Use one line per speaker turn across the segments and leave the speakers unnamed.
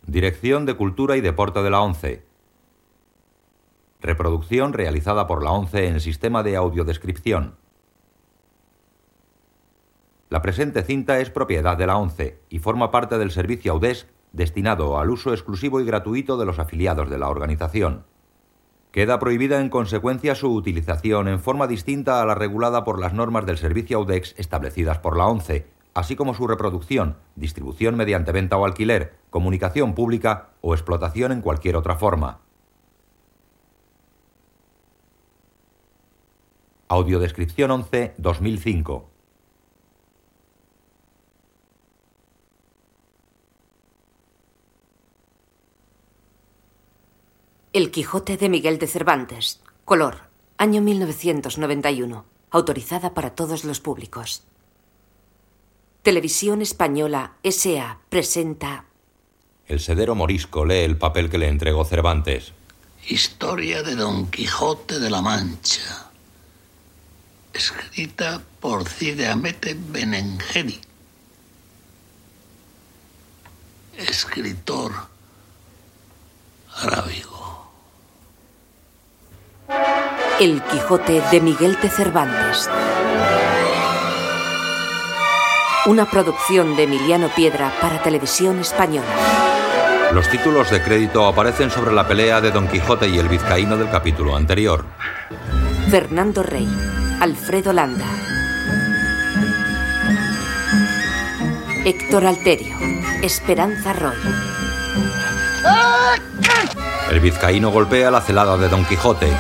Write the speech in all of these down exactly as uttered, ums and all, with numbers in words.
Dirección de Cultura y Deporte de la ONCE. Reproducción realizada por la ONCE en sistema de audiodescripción. La presente cinta es propiedad de la ONCE y forma parte del servicio Audesc destinado al uso exclusivo y gratuito de los afiliados de la organización. Queda prohibida en consecuencia su utilización en forma distinta a la regulada por las normas del servicio Audesc establecidas por la ONCE, así como su reproducción, distribución mediante venta o alquiler, comunicación pública o explotación en cualquier otra forma. Audiodescripción ONCE dos mil cinco.
El Quijote de Miguel de Cervantes. Color. Año mil novecientos noventa y uno. Autorizada para todos los públicos. Televisión Española S A presenta...
El sedero morisco lee el papel que le entregó Cervantes.
Historia de Don Quijote de la Mancha. Escrita por Cide Hamete Benengeli. Escritor arábigo.
El Quijote de Miguel de Cervantes. Una producción de Emiliano Piedra para Televisión Española.
Los títulos de crédito aparecen sobre la pelea de Don Quijote y el vizcaíno del capítulo anterior.
Fernando Rey, Alfredo Landa, Héctor Alterio, Esperanza Roy.
El vizcaíno golpea la celada de Don Quijote.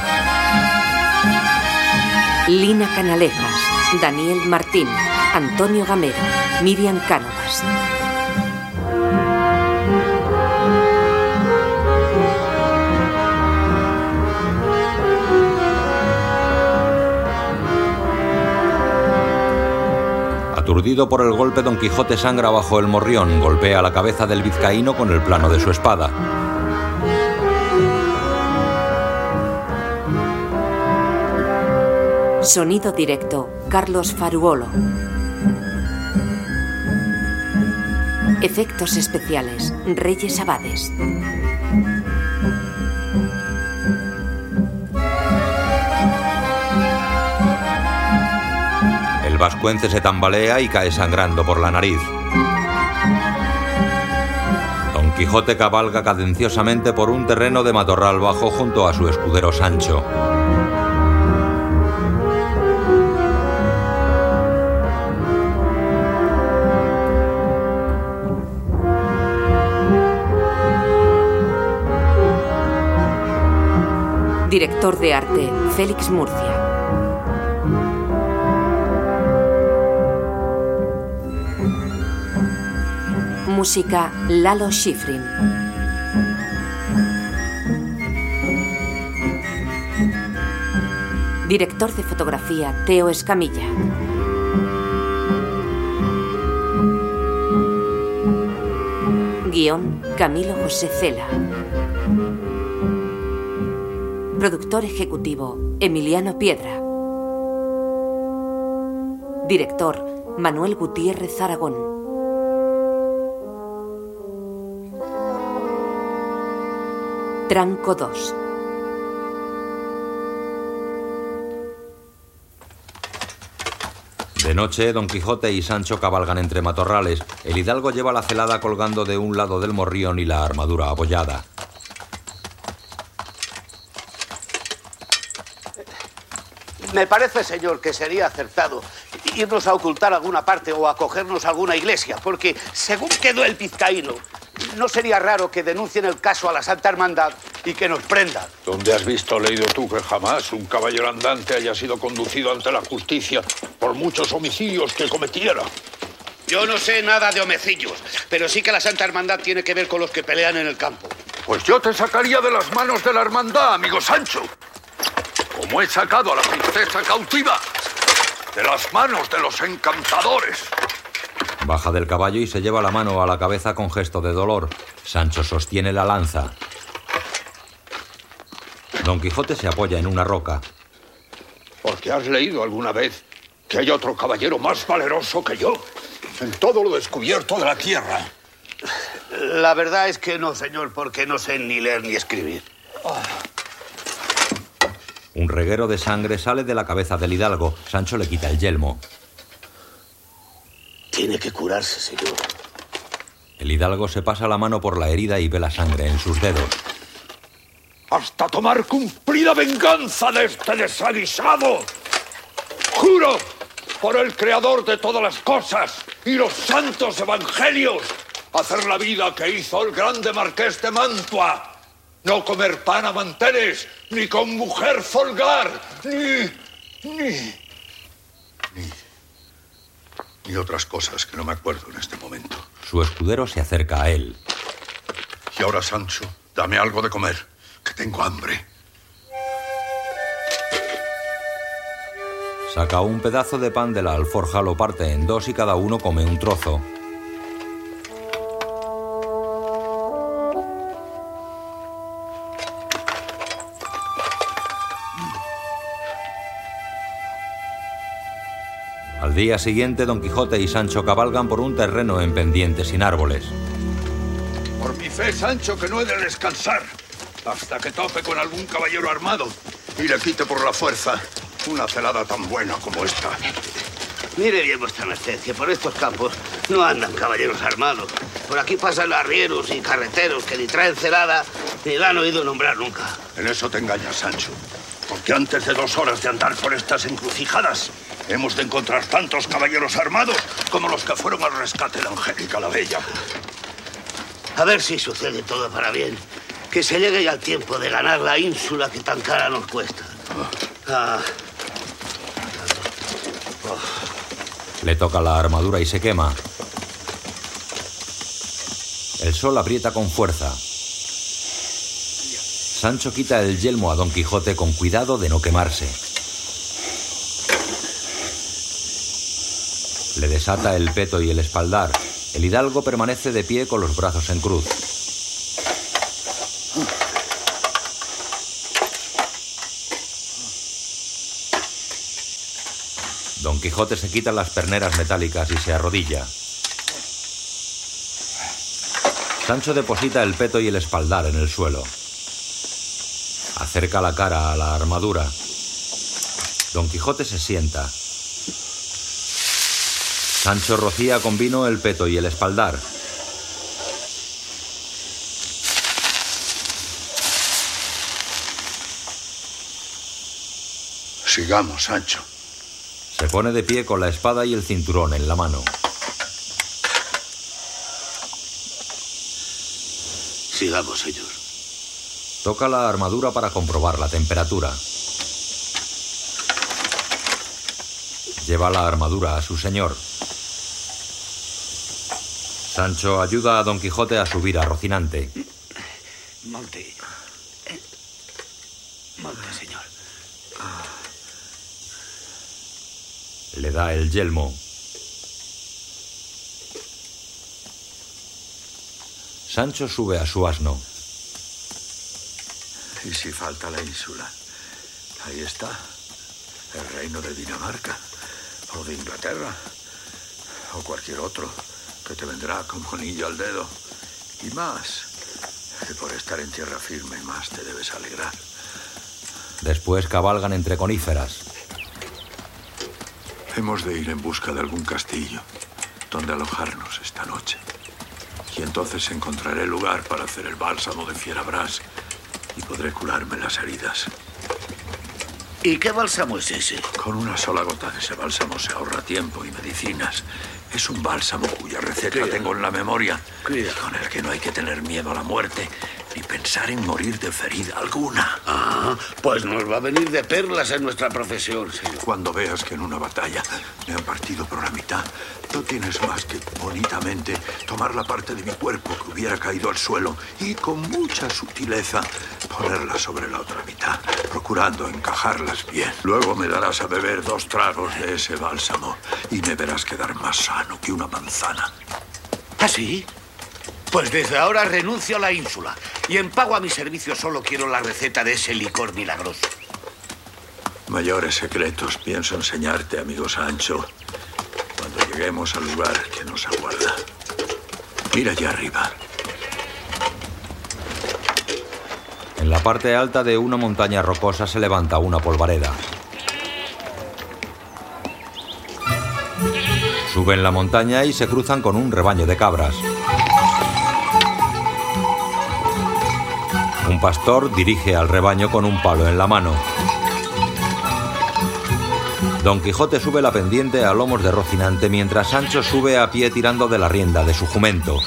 Lina Canalejas, Daniel Martín, Antonio Gamero, Miriam Cánovas.
Aturdido por el golpe, Don Quijote sangra bajo el morrión, golpea la cabeza del vizcaíno con el plano de su espada.
Sonido directo, Carlos Faruolo. Efectos especiales, Reyes Abades.
El vascuence se tambalea y cae sangrando por la nariz. Don Quijote cabalga cadenciosamente por un terreno de matorral bajo junto a su escudero Sancho.
Director de arte, Félix Murcia. Música, Lalo Schifrin. Director de fotografía, Teo Escamilla. Guión, Camilo José Cela. Productor ejecutivo, Emiliano Piedra. Director, Manuel Gutiérrez Aragón. Tranco dos.
De noche, Don Quijote y Sancho cabalgan entre matorrales. El hidalgo lleva la celada colgando de un lado del morrión y la armadura abollada.
Me parece, señor, que sería acertado irnos a ocultar alguna parte o a acogernos a alguna iglesia, porque, según quedó el vizcaíno, no sería raro que denuncien el caso a la Santa Hermandad y que nos prendan.
¿Dónde has visto o leído tú que jamás un caballero andante haya sido conducido ante la justicia por muchos homicidios que cometiera?
Yo no sé nada de homicidios, pero sí que la Santa Hermandad tiene que ver con los que pelean en el campo.
Pues yo te sacaría de las manos de la hermandad, amigo Sancho. Como he sacado a la princesa cautiva de las manos de los encantadores.
Baja del caballo y se lleva la mano a la cabeza con gesto de dolor. Sancho sostiene la lanza. Don Quijote se apoya en una roca.
Porque has leído alguna vez que hay otro caballero más valeroso que yo en todo lo descubierto de la tierra.
La verdad es que no, señor, porque no sé ni leer ni escribir.
Un reguero de sangre sale de la cabeza del hidalgo. Sancho le quita el yelmo.
Tiene que curarse, señor.
El hidalgo se pasa la mano por la herida y ve la sangre en sus dedos.
Hasta tomar cumplida venganza de este desaguisado. Juro por el creador de todas las cosas y los santos evangelios, hacer la vida que hizo el grande marqués de Mantua. No comer pan a manteles, ni con mujer folgar, ni... ni... ni... ni otras cosas que no me acuerdo en este momento.
Su escudero se acerca a él.
Y ahora, Sancho, dame algo de comer, que tengo hambre.
Saca un pedazo de pan de la alforja, lo parte en dos y cada uno come un trozo. Al día siguiente, Don Quijote y Sancho cabalgan por un terreno en pendiente sin árboles.
Por mi fe, Sancho, que no he de descansar hasta que tope con algún caballero armado y le quite por la fuerza una celada tan buena como esta.
Mire bien, vuestra merced, que por estos campos no andan caballeros armados. Por aquí pasan arrieros y carreteros que ni traen celada ni la han oído nombrar nunca.
En eso te engañas, Sancho. Porque antes de dos horas de andar por estas encrucijadas, hemos de encontrar tantos caballeros armados como los que fueron al rescate de Angélica la Bella.
A ver si sucede todo para bien. Que se llegue ya el tiempo de ganar la ínsula que tan cara nos cuesta. Ah. Oh.
Le toca la armadura y se quema. El sol aprieta con fuerza. Sancho quita el yelmo a Don Quijote con cuidado de no quemarse. Le desata el peto y el espaldar. El hidalgo permanece de pie con los brazos en cruz. Don Quijote se quita las perneras metálicas y se arrodilla. Sancho deposita el peto y el espaldar en el suelo. Acerca la cara a la armadura. Don Quijote se sienta. Sancho rocía con vino el peto y el espaldar.
Sigamos, Sancho.
Se pone de pie con la espada y el cinturón en la mano.
Sigamos, señor.
Toca la armadura para comprobar la temperatura. Lleva la armadura a su señor. Sancho ayuda a Don Quijote a subir a Rocinante.
Monte. Monte, señor.
Le da el yelmo. Sancho sube a su asno.
¿Y si falta la ínsula? Ahí está. El reino de Dinamarca. O de Inglaterra. O cualquier otro que te vendrá como anillo al dedo. Y más. Que por estar en tierra firme más te debes alegrar.
Después cabalgan entre coníferas.
Hemos de ir en busca de algún castillo donde alojarnos esta noche. Y entonces encontraré lugar para hacer el bálsamo de Fierabras y podré curarme las heridas.
¿Y qué bálsamo es ese?
Con una sola gota de ese bálsamo se ahorra tiempo y medicinas. Es un bálsamo cuya receta
Cuida.
tengo en la memoria.
Cuida.
Con el que no hay que tener miedo a la muerte ni pensar en morir de ferida alguna.
Ah, pues nos va a venir de perlas en nuestra profesión, señor.
Cuando veas que en una batalla me han partido por la mitad, no tienes más que bonitamente tomar la parte de mi cuerpo que hubiera caído al suelo y con mucha sutileza ponerla sobre la otra mitad, procurando encajarlas bien. Luego me darás a beber dos tragos de ese bálsamo y me verás quedar más sano que una manzana.
¿Ah, sí? Pues desde ahora renuncio a la ínsula y en pago a mi servicio solo quiero la receta de ese licor milagroso.
Mayores secretos pienso enseñarte, amigo Sancho, cuando lleguemos al lugar que nos aguarda. Mira allá arriba.
la parte alta de una montaña rocosa se levanta una polvareda. Suben la montaña y se cruzan con un rebaño de cabras. Un pastor dirige al rebaño con un palo en la mano. Don Quijote sube la pendiente a lomos de Rocinante mientras Sancho sube a pie tirando de la rienda de su jumento.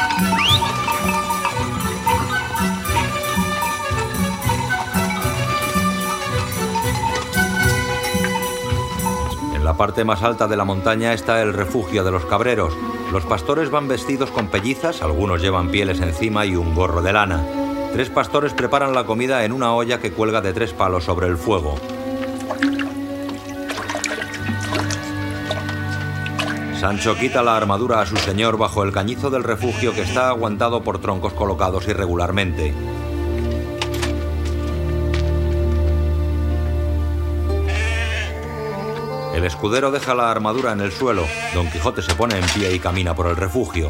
En la parte más alta de la montaña está el refugio de los cabreros. Los pastores van vestidos con pellizas, algunos llevan pieles encima y un gorro de lana. Tres pastores preparan la comida en una olla que cuelga de tres palos sobre el fuego. Sancho quita la armadura a su señor bajo el cañizo del refugio que está aguantado por troncos colocados irregularmente. El escudero deja la armadura en el suelo. Don Quijote se pone en pie y camina por el refugio.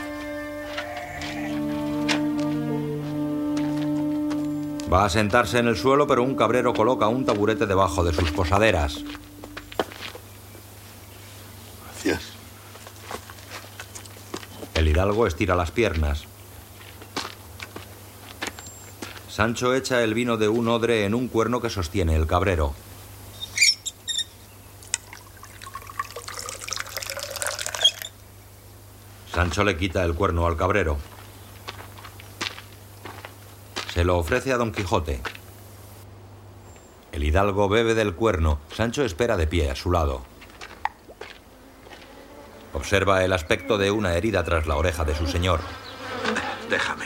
Va a sentarse en el suelo, pero un cabrero coloca un taburete debajo de sus posaderas.
Gracias.
El hidalgo estira las piernas. Sancho echa el vino de un odre en un cuerno que sostiene el cabrero. Sancho le quita el cuerno al cabrero. Se lo ofrece a Don Quijote. El hidalgo bebe del cuerno. Sancho espera de pie a su lado. Observa el aspecto de una herida tras la oreja de su señor.
Déjame.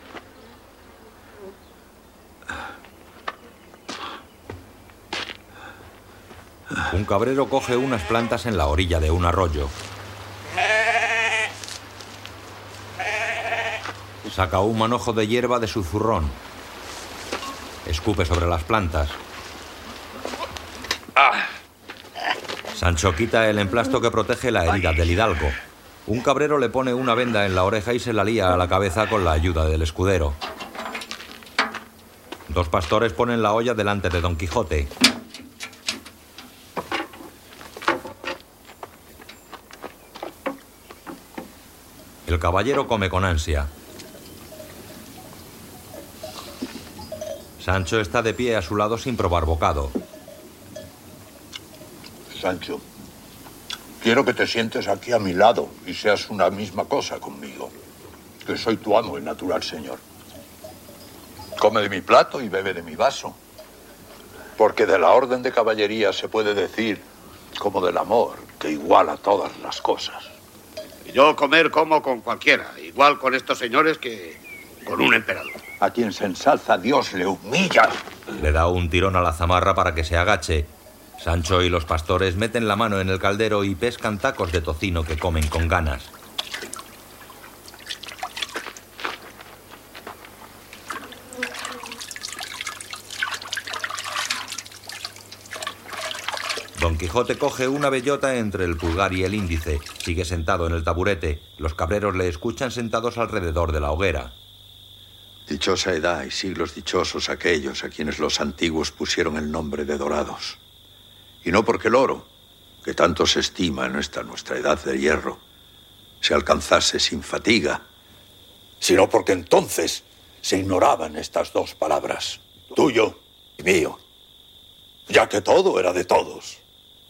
Un cabrero coge unas plantas en la orilla de un arroyo. Saca un manojo de hierba de su zurrón. Escupe sobre las plantas. Sancho quita el emplasto que protege la herida del hidalgo. Un cabrero le pone una venda en la oreja y se la lía a la cabeza con la ayuda del escudero. Dos pastores ponen la olla delante de Don Quijote. El caballero come con ansia. Sancho está de pie a su lado sin probar bocado.
Sancho, quiero que te sientes aquí a mi lado y seas una misma cosa conmigo. Que soy tu amo, el natural señor. Come de mi plato y bebe de mi vaso. Porque de la orden de caballería se puede decir, como del amor, que iguala todas las cosas.
Y yo comer como con cualquiera, igual con estos señores que con un emperador.
A quien se ensalza Dios le humilla.
Le da un tirón a la zamarra para que se agache. Sancho y los pastores meten la mano en el caldero y pescan tacos de tocino que comen con ganas. Don Quijote coge una bellota entre el pulgar y el índice. Sigue sentado en el taburete. Los cabreros le escuchan sentados alrededor de la hoguera.
Dichosa edad y siglos dichosos aquellos a quienes los antiguos pusieron el nombre de dorados. Y no porque el oro, que tanto se estima en esta nuestra edad de hierro, se alcanzase sin fatiga,
Sino porque entonces se ignoraban estas dos palabras, tuyo y mío, ya que todo era de todos.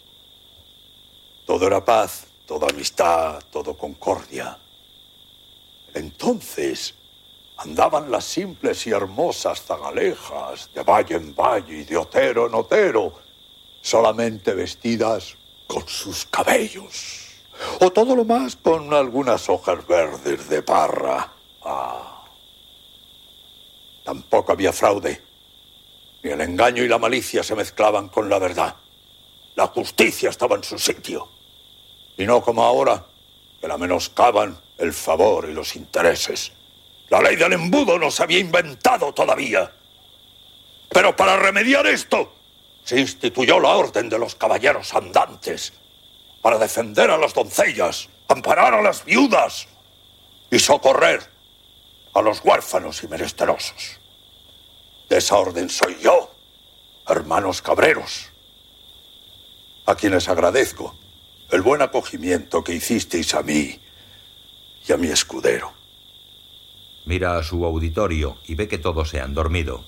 Todo era paz, toda amistad, todo concordia. Entonces andaban las simples y hermosas zagalejas de valle en valle y de otero en otero, solamente vestidas con sus cabellos, o todo lo más con algunas hojas verdes de parra. Ah. Tampoco había fraude, ni el engaño y la malicia se mezclaban con la verdad. La justicia estaba en su sitio, y no como ahora, que la menoscaban el favor y los intereses. La ley del embudo no se había inventado todavía. Pero para remediar esto, se instituyó la orden de los caballeros andantes, para defender a las doncellas, amparar a las viudas y socorrer a los huérfanos y menesterosos. de esa orden soy yo, hermanos cabreros, a quienes agradezco el buen acogimiento que hicisteis a mí y a mi escudero.
Mira a su auditorio y ve que todos se han dormido.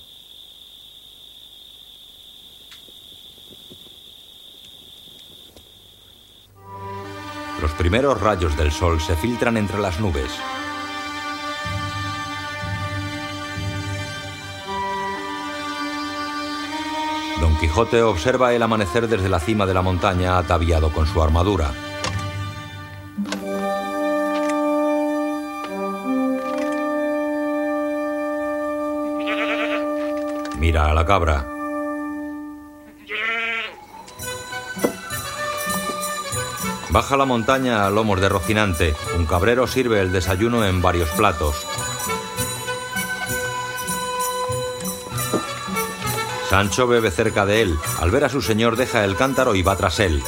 Los primeros rayos del sol se filtran entre las nubes. Don Quijote observa el amanecer desde la cima de la montaña ataviado con su armadura. Mira a la cabra. Baja la montaña a lomos de Rocinante. Un cabrero sirve el desayuno en varios platos. Sancho bebe cerca de él. Al ver a su señor deja el cántaro y va tras él.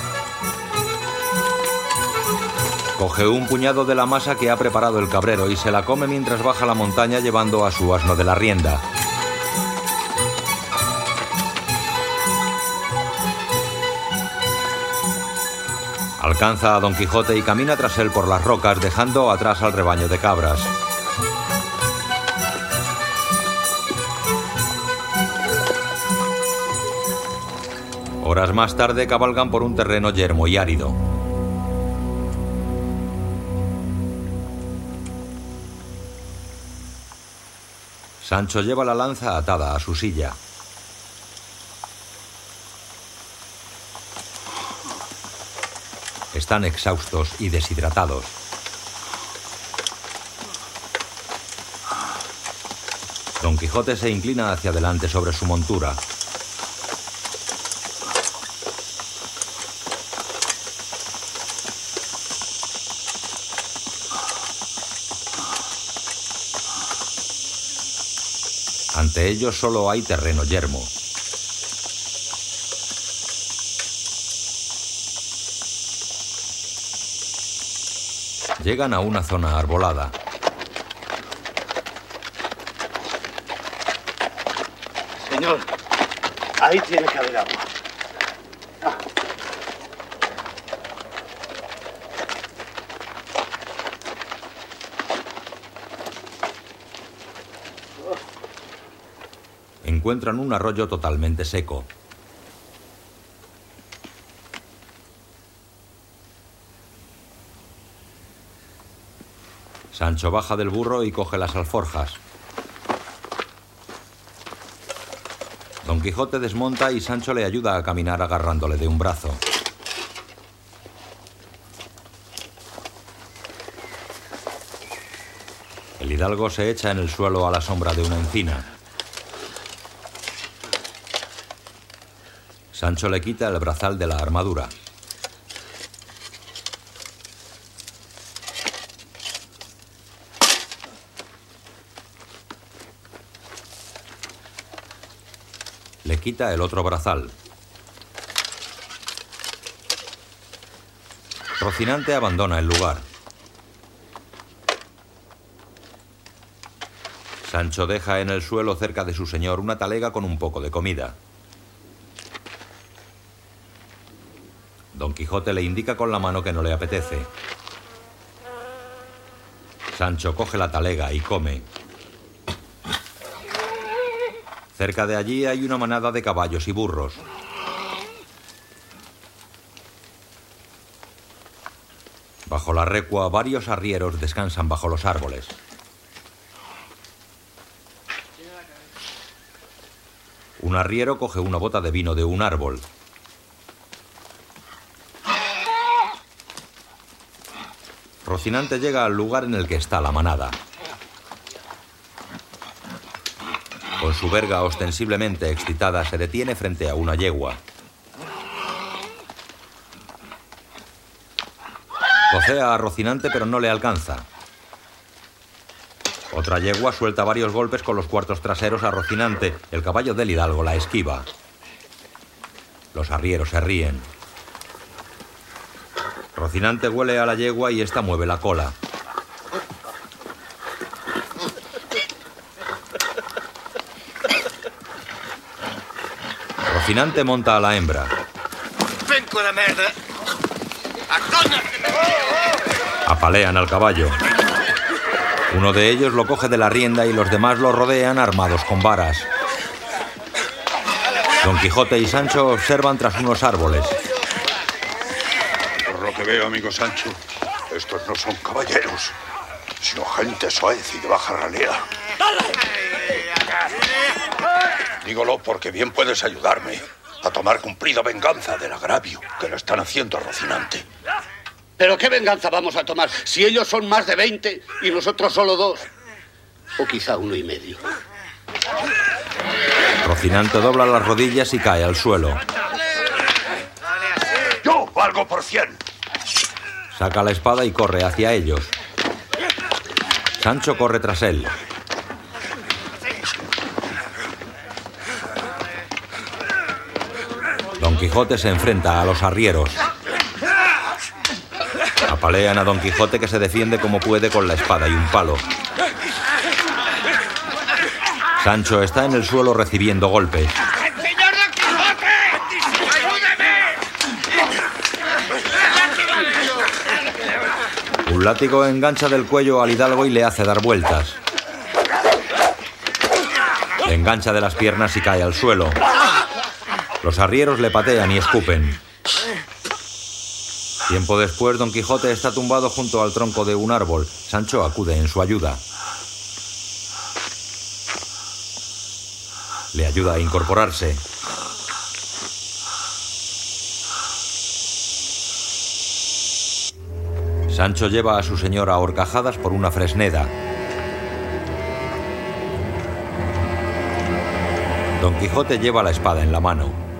Coge un puñado de la masa que ha preparado el cabrero y se la come mientras baja la montaña llevando a su asno de la rienda. Alcanza a Don Quijote y camina tras él por las rocas, dejando atrás al rebaño de cabras. Horas más tarde cabalgan por un terreno yermo y árido. Sancho lleva la lanza atada a su silla. Están exhaustos y deshidratados. Don Quijote se inclina hacia adelante sobre su montura. Ante ellos solo hay terreno yermo. Llegan a una zona arbolada.
Señor, ahí tiene que haber agua. Ah.
Encuentran un arroyo totalmente seco. Sancho baja del burro y coge las alforjas. Don Quijote desmonta y Sancho le ayuda a caminar agarrándole de un brazo. El hidalgo se echa en el suelo a la sombra de una encina. Sancho le quita el brazal de la armadura. Le quita el otro brazal. Rocinante abandona el lugar. Sancho deja en el suelo cerca de su señor una talega con un poco de comida. Don Quijote le indica con la mano que no le apetece. Sancho coge la talega y come. Cerca de allí hay una manada de caballos y burros. Bajo la recua, varios arrieros descansan bajo los árboles. Un arriero coge una bota de vino de un árbol. Rocinante llega al lugar en el que está la manada. Con su verga ostensiblemente excitada, se detiene frente a una yegua. Cocea a Rocinante, pero no le alcanza. Otra yegua suelta varios golpes con los cuartos traseros a Rocinante. El caballo del hidalgo la esquiva. Los arrieros se ríen. Rocinante huele a la yegua y ésta mueve la cola. Rocinante monta a la hembra.
Vengo de merda.
Apalean al caballo. Uno de ellos lo coge de la rienda y los demás lo rodean armados con varas. Don Quijote y Sancho observan tras unos árboles.
Por lo que veo, amigo Sancho, estos no son caballeros, sino gente soez y de baja ranera. Dígolo porque bien puedes ayudarme a tomar cumplida venganza del agravio que le están haciendo a Rocinante.
¿Pero qué venganza vamos a tomar si ellos son más de veinte y nosotros solo dos? O quizá uno y medio.
Rocinante dobla las rodillas y cae al suelo.
¡Yo valgo por cien!
Saca la espada y corre hacia ellos. Sancho corre tras él. Don Quijote se enfrenta a los arrieros. Apalean a Don Quijote, que se defiende como puede con la espada y un palo. Sancho está en el suelo recibiendo golpes.
¡Señor Don Quijote! ¡Ayúdeme!
Un látigo engancha del cuello al hidalgo y le hace dar vueltas. Le engancha de las piernas y cae al suelo. Los arrieros le patean y escupen. Tiempo después, Don Quijote está tumbado junto al tronco de un árbol. Sancho acude en su ayuda. Le ayuda a incorporarse. Sancho lleva a su señora a horcajadas por una fresneda. Don Quijote lleva la espada en la mano.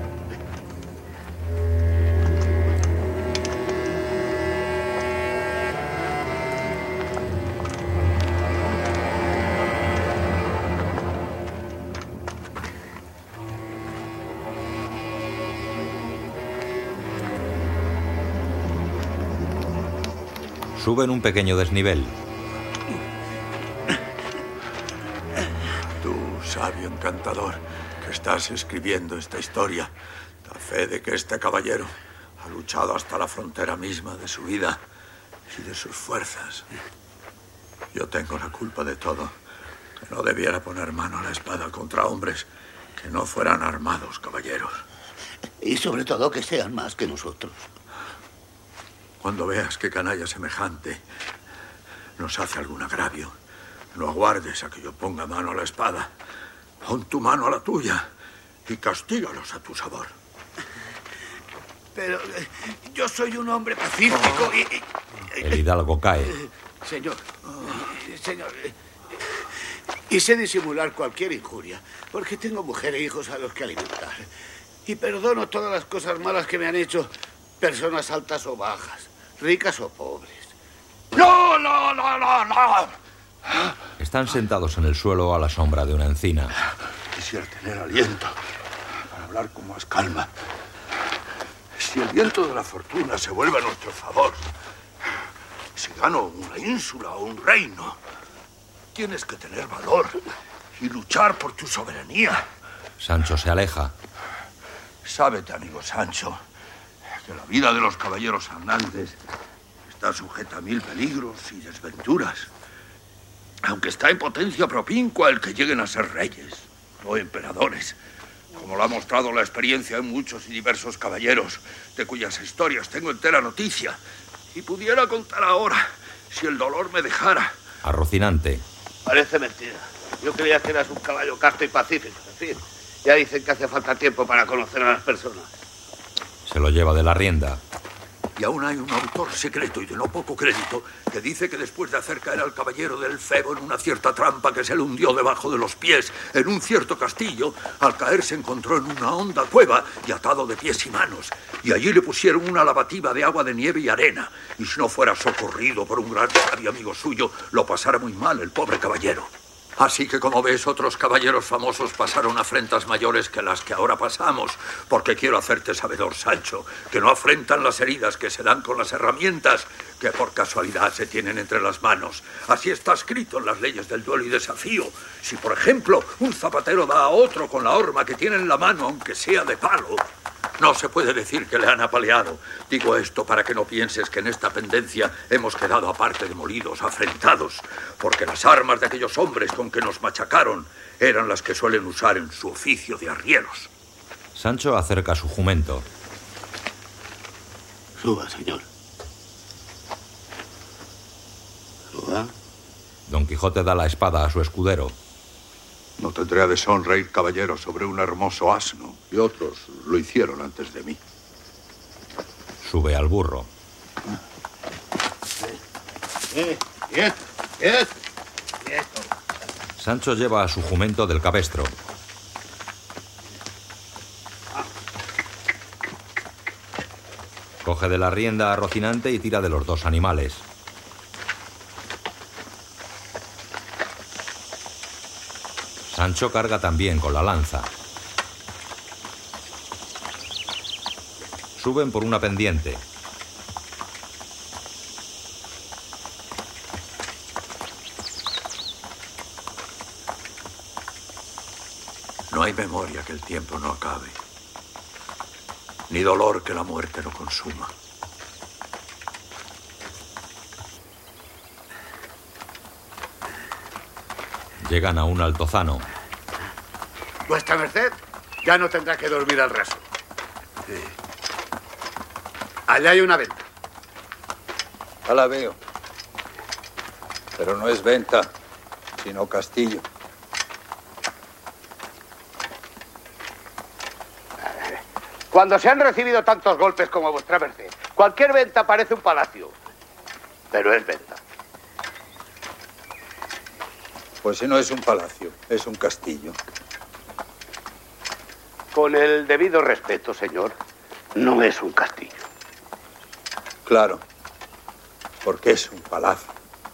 Suben un pequeño desnivel.
Tú, sabio encantador, que estás escribiendo esta historia, da fe de que este caballero ha luchado hasta la frontera misma de su vida y de sus fuerzas. Yo tengo la culpa de todo, que no debiera poner mano a la espada contra hombres que no fueran armados caballeros.
Y sobre todo que sean más que nosotros.
Cuando veas que canalla semejante nos hace algún agravio, no aguardes a que yo ponga mano a la espada. Pon tu mano a la tuya y castígalos a tu sabor.
Pero eh, yo soy un hombre pacífico y... y
El hidalgo cae.
Señor, eh, señor, eh, y sé disimular cualquier injuria, porque tengo mujer e hijos a los que alimentar. Y perdono todas las cosas malas que me han hecho personas altas o bajas, ricas o pobres.
¡No, no, no, no, no!
Están sentados en el suelo a la sombra de una encina.
Quisiera tener aliento para hablar con más calma. Si el viento de la fortuna se vuelve a nuestro favor, si gano una ínsula o un reino, tienes que tener valor y luchar por tu soberanía.
Sancho se aleja.
Sábete, amigo Sancho, que la vida de los caballeros andantes está sujeta a mil peligros y desventuras. Aunque está en potencia propincua el que lleguen a ser reyes, no emperadores, como lo ha mostrado la experiencia en muchos y diversos caballeros, de cuyas historias tengo entera noticia, y pudiera contar ahora, si el dolor me dejara.
A Rocinante.
Parece mentira. Yo creía que eras un caballo casto y pacífico. En fin, ya dicen que hace falta tiempo para conocer a las personas.
Se lo lleva de la rienda.
Y aún hay un autor secreto y de no poco crédito que dice que después de hacer caer al caballero del Febo en una cierta trampa que se le hundió debajo de los pies en un cierto castillo, al caer se encontró en una honda cueva y atado de pies y manos. Y allí le pusieron una lavativa de agua de nieve y arena. Y si no fuera socorrido por un gran sabio amigo suyo, lo pasara muy mal el pobre caballero. Así que, como ves, otros caballeros famosos pasaron afrentas mayores que las que ahora pasamos, porque quiero hacerte sabedor, Sancho, que no afrentan las heridas que se dan con las herramientas que por casualidad se tienen entre las manos. Así está escrito en las leyes del duelo y desafío. Si, por ejemplo, un zapatero da a otro con la horma que tiene en la mano, aunque sea de palo, no se puede decir que le han apaleado. Digo esto para que no pienses que en esta pendencia hemos quedado aparte de molidos, afrentados, porque las armas de aquellos hombres con que nos machacaron eran las que suelen usar en su oficio de arrieros.
Sancho acerca su jumento.
Suba, señor. Suba.
Don Quijote da la espada a su escudero.
No tendré a deshonra ir caballero sobre un hermoso asno, y otros lo hicieron antes de mí.
Sube al burro.
Eh, eh, eh, eh.
Sancho lleva a su jumento del cabestro. Coge de la rienda a Rocinante y tira de los dos animales. Sancho carga también con la lanza. Suben por una pendiente.
No hay memoria que el tiempo no acabe, ni dolor que la muerte no consuma.
Llegan a un altozano.
Vuestra merced ya no tendrá que dormir al raso. Sí. Allá hay una venta.
Ya la veo. Pero no es venta, sino castillo.
Cuando se han recibido tantos golpes como vuestra merced, cualquier venta parece un palacio. Pero es venta.
Pues si no es un palacio, es un castillo.
Con el debido respeto, señor, no es un castillo.
Claro, porque es un palacio.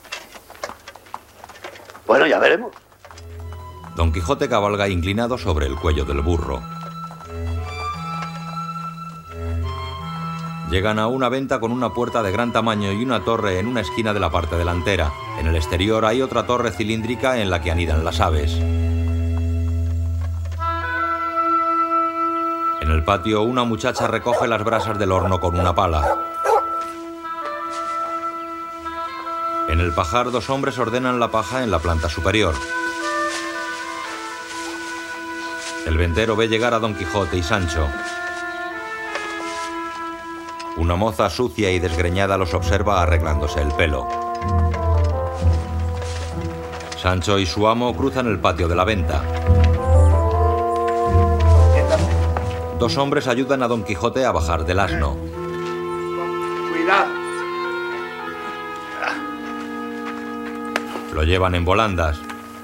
Bueno, ya veremos.
Don Quijote cabalga inclinado sobre el cuello del burro. Llegan a una venta con una puerta de gran tamaño y una torre en una esquina de la parte delantera. En el exterior hay otra torre cilíndrica en la que anidan las aves. En el patio, una muchacha recoge las brasas del horno con una pala. En el pajar, dos hombres ordenan la paja en la planta superior. El ventero ve llegar a Don Quijote y Sancho. Una moza sucia y desgreñada los observa arreglándose el pelo. Sancho y su amo cruzan el patio de la venta. Dos hombres ayudan a Don Quijote a bajar del asno.
Cuidado.
Lo llevan en volandas.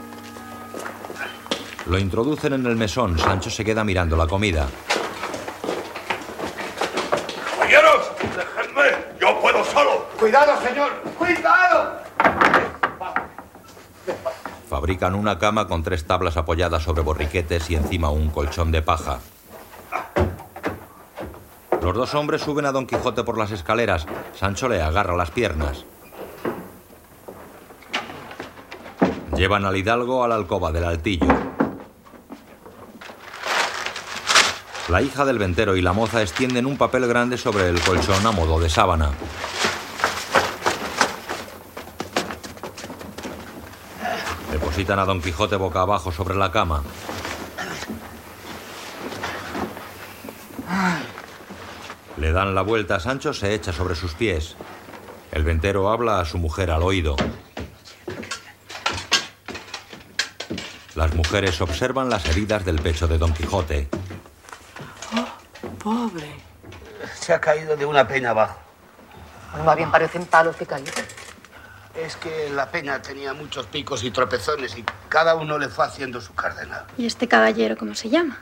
Lo introducen en el mesón. Sancho se queda mirando la comida.
¡Caballeros! ¡Dejadme! ¡Yo puedo solo!
¡Cuidado, señor! ¡Cuidado!
Fabrican una cama con tres tablas apoyadas sobre borriquetes y encima un colchón de paja. Los dos hombres suben a Don Quijote por las escaleras. Sancho le agarra las piernas. Llevan al hidalgo a la alcoba del altillo. La hija del ventero y la moza extienden un papel grande sobre el colchón a modo de sábana. Depositan a Don Quijote boca abajo sobre la cama. Le dan la vuelta. Sancho se echa sobre sus pies. El ventero habla a su mujer al oído. Las mujeres observan las heridas del pecho de Don Quijote.
Pobre.
Se ha caído de una peña abajo.
Más bien parecen palos que caídos.
Es que la peña tenía muchos picos y tropezones y cada uno le fue haciendo su cardenal.
¿Y este caballero cómo se llama?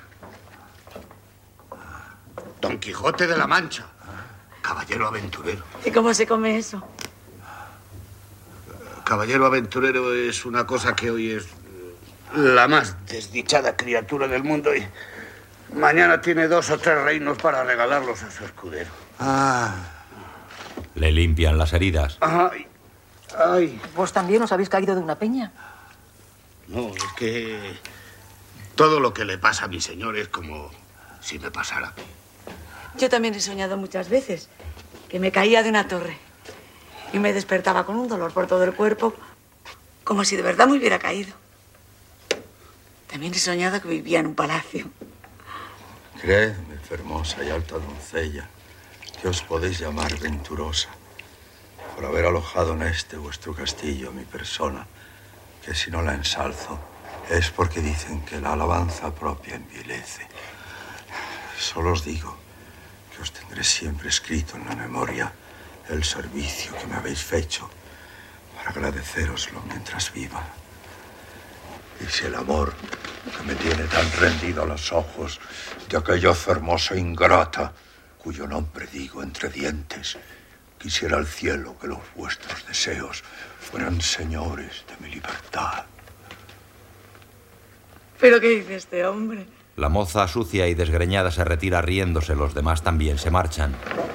Don Quijote de la Mancha. Caballero aventurero.
¿Y cómo se come eso?
Caballero aventurero es una cosa que hoy es la más desdichada criatura del mundo y mañana tiene dos o tres reinos para regalarlos a su escudero.
Ah.
Le limpian las heridas.
Ay, ay.
¿Vos también os habéis caído de una peña?
No, es que todo lo que le pasa a mi señor es como si me pasara a mí.
Yo también he soñado muchas veces que me caía de una torre y me despertaba con un dolor por todo el cuerpo, como si de verdad me hubiera caído. También he soñado que vivía en un palacio.
Creedme, hermosa y alta doncella, que os podéis llamar venturosa por haber alojado en este vuestro castillo a mi persona, que si no la ensalzo es porque dicen que la alabanza propia envilece. Solo os digo que os tendré siempre escrito en la memoria el servicio que me habéis fecho para agradeceroslo mientras viva. Y si el amor que me tiene tan rendido a los ojos de aquella hermosa ingrata, cuyo nombre digo entre dientes, quisiera el cielo que los vuestros deseos fueran señores de mi libertad.
¿Pero qué dice este hombre?
La moza sucia y desgreñada se retira riéndose, los demás también se marchan.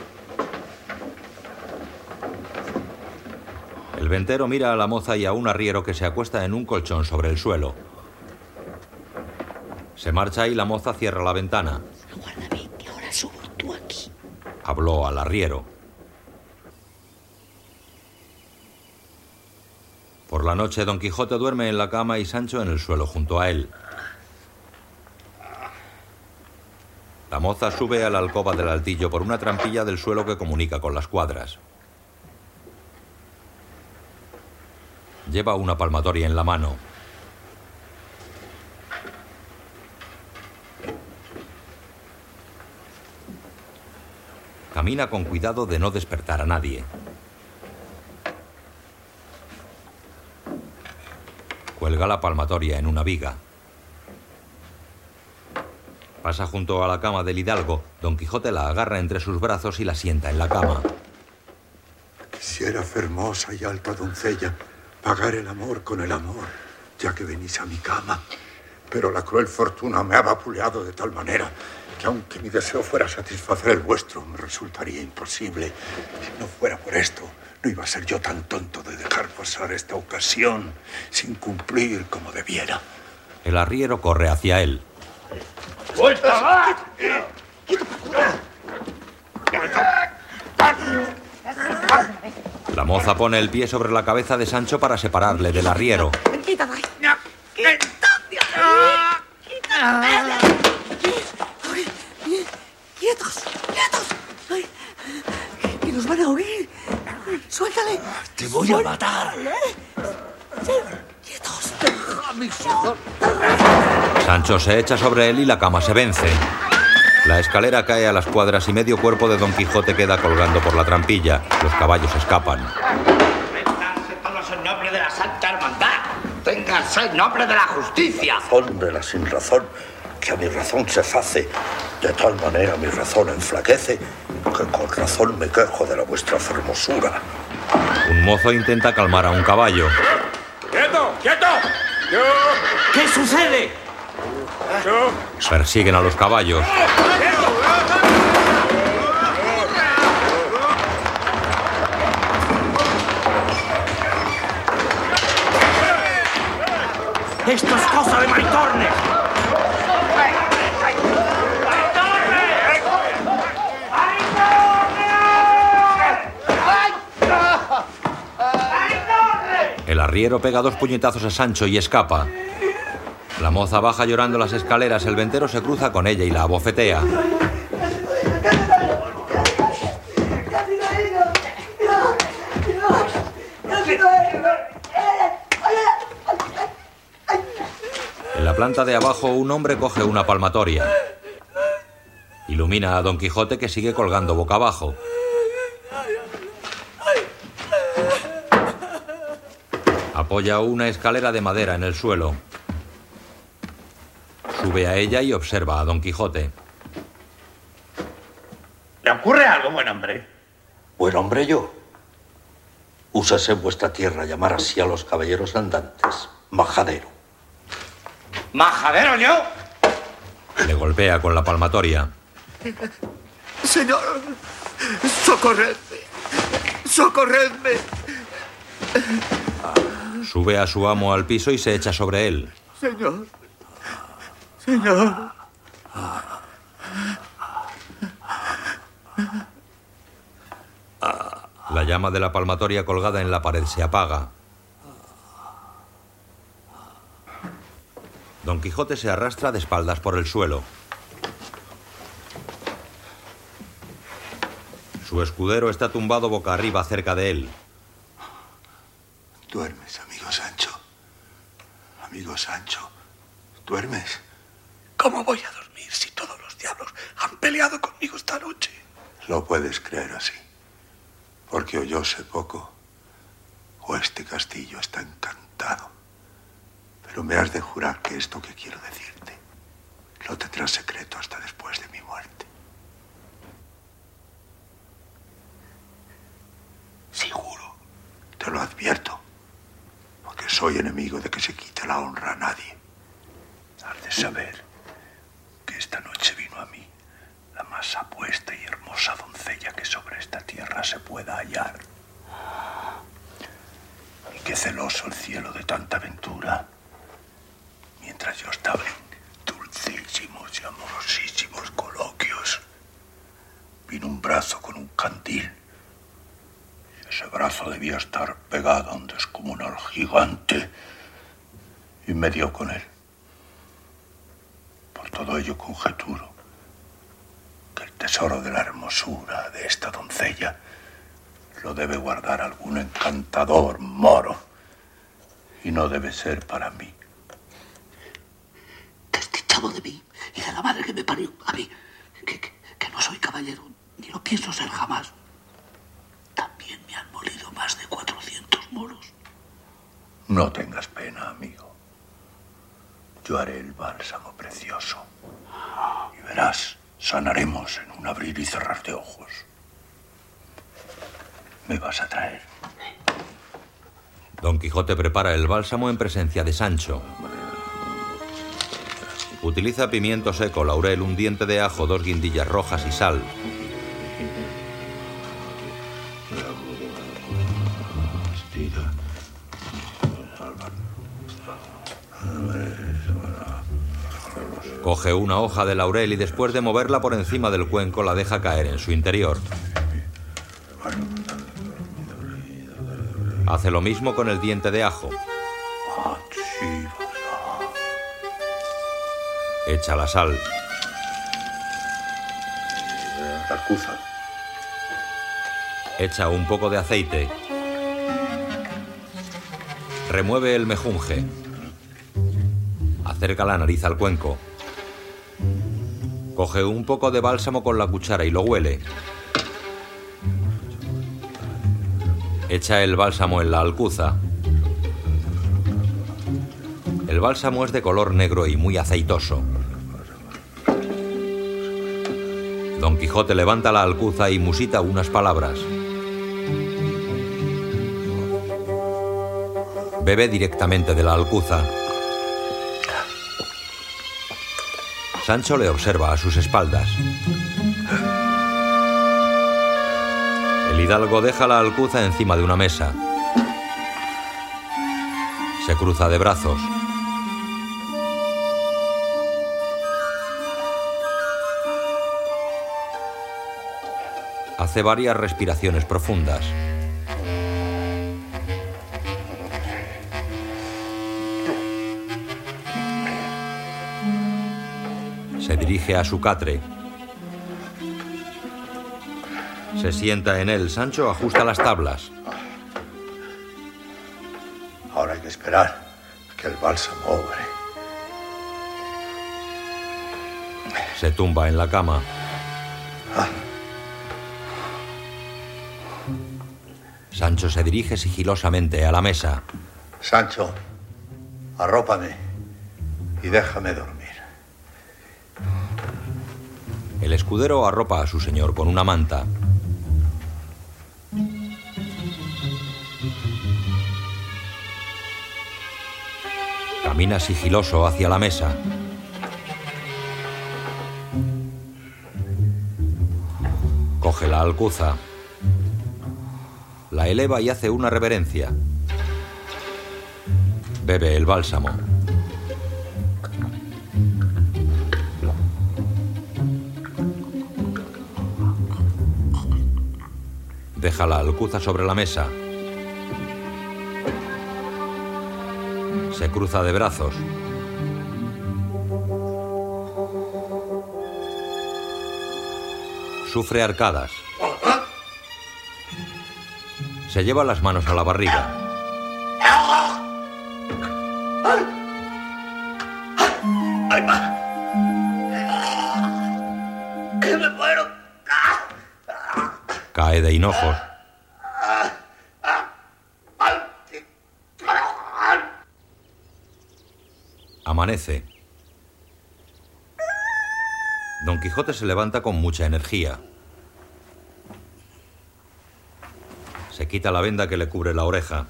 El ventero mira a la moza y a un arriero que se acuesta en un colchón sobre el suelo. Se marcha y la moza cierra la ventana.
Aguárdame, que ahora subo tú aquí.
Habló al arriero. Por la noche, Don Quijote duerme en la cama y Sancho en el suelo junto a él. La moza sube a la alcoba del altillo por una trampilla del suelo que comunica con las cuadras. Lleva una palmatoria en la mano. Camina con cuidado de no despertar a nadie. Cuelga la palmatoria en una viga. Pasa junto a la cama del hidalgo. Don Quijote la agarra entre sus brazos y la sienta en la cama.
Quisiera, hermosa y alta doncella, pagar el amor con el amor, ya que venís a mi cama. Pero la cruel fortuna me ha vapuleado de tal manera que aunque mi deseo fuera satisfacer el vuestro, me resultaría imposible. Si no fuera por esto, no iba a ser yo tan tonto de dejar pasar esta ocasión sin cumplir como debiera.
El arriero corre hacia él.
¡Vuelta!
La moza pone el pie sobre la cabeza de Sancho para separarle del arriero.
Quítate. ¡Quietos! ¡Quietos! Ay, ¡que nos van a oír! ¡Suéltale!
¡Te voy a matar!
¡Quietos!
¡Mi señor!
Sancho se echa sobre él y la cama se vence. La escalera cae a las cuadras y medio cuerpo de Don Quijote queda colgando por la trampilla. Los caballos escapan.
¡Vengarse todos en nombre de la Santa Hermandad! ¡Vénganse en nombre de la justicia!
Razón de la sin razón, que a mi razón se face, de tal manera mi razón enflaquece, que con razón me quejo de la vuestra hermosura.
Un mozo intenta calmar a un caballo.
¡Quieto! ¡Quieto! ¡Yo!
¿Qué sucede?
¡Yo!
Persiguen a los caballos.
¡Esto es cosa de maritornes!
El arriero pega dos puñetazos a Sancho y escapa. La moza baja llorando las escaleras. El ventero se cruza con ella y la abofetea. En la planta de abajo un hombre coge una palmatoria. Ilumina a Don Quijote, que sigue colgando boca abajo. Apoya una escalera de madera en el suelo. Sube a ella y observa a Don Quijote.
¿Le ocurre algo, buen hombre?
Buen hombre yo. Úsase en vuestra tierra llamar así a los caballeros andantes. Majadero.
¡Majadero yo!
Le golpea con la palmatoria.
Señor, socorredme. ¡Socorredme!
Sube a su amo al piso y se echa sobre él.
Señor. Señor.
La llama de la palmatoria colgada en la pared se apaga. Don Quijote se arrastra de espaldas por el suelo. Su escudero está tumbado boca arriba cerca de él.
¿Duermes, amigo Sancho? Amigo Sancho, ¿duermes?
¿Cómo voy a dormir si todos los diablos han peleado conmigo esta noche?
Lo puedes creer así, porque o yo sé poco, o este castillo está encantado. Pero me has de jurar que esto que quiero decirte lo tendrás secreto hasta después de mi muerte.
Sí, juro.
Te lo advierto, porque soy enemigo de que se quite la honra a nadie. Has de saber que esta noche vino a mí la más apuesta y hermosa doncella que sobre esta tierra se pueda hallar. Y que celoso el cielo de tanta aventura, mientras yo estaba en dulcísimos y amorosísimos coloquios, vino un brazo con un candil. Ese brazo debía estar pegado a un descomunal gigante y me dio con él. Por todo ello conjeturo que el tesoro de la hermosura de esta doncella lo debe guardar algún encantador moro y no debe ser para mí.
Desdichado de mí y de la madre que me parió a mí, que, que, que no soy caballero ni lo pienso ser jamás. También me han molido más de cuatrocientos moros.
No tengas pena, amigo. Yo haré el bálsamo precioso. Y verás, sanaremos en un abrir y cerrar de ojos. Me vas a traer.
Don Quijote prepara el bálsamo en presencia de Sancho. Utiliza pimiento seco, laurel, un diente de ajo, dos guindillas rojas y sal. Coge una hoja de laurel y después de moverla por encima del cuenco la deja caer en su interior. Hace lo mismo con el diente de ajo. Echa la sal.
Alcuza.
Echa un poco de aceite. Remueve el mejunje. Acerca la nariz al cuenco. Coge un poco de bálsamo con la cuchara y lo huele. Echa el bálsamo en la alcuza. El bálsamo es de color negro y muy aceitoso. Don Quijote levanta la alcuza y musita unas palabras. Bebe directamente de la alcuza. Sancho le observa a sus espaldas. El hidalgo deja la alcuza encima de una mesa. Se cruza de brazos. Hace varias respiraciones profundas. Se dirige a su catre. Se sienta en él. Sancho ajusta las tablas.
Ahora hay que esperar que el bálsamo obre.
Se tumba en la cama. Sancho se dirige sigilosamente a la mesa.
Sancho, arrópame y déjame dormir.
El escudero arropa a su señor con una manta. Camina sigiloso hacia la mesa. Coge la alcuza. La eleva y hace una reverencia. Bebe el bálsamo. Deja la alcuza sobre la mesa. Se cruza de brazos. Sufre arcadas. Se lleva las manos a la barriga.
¡Que me muero!
Cae de hinojos. Amanece. Don Quijote se levanta con mucha energía. Se quita la venda que le cubre la oreja.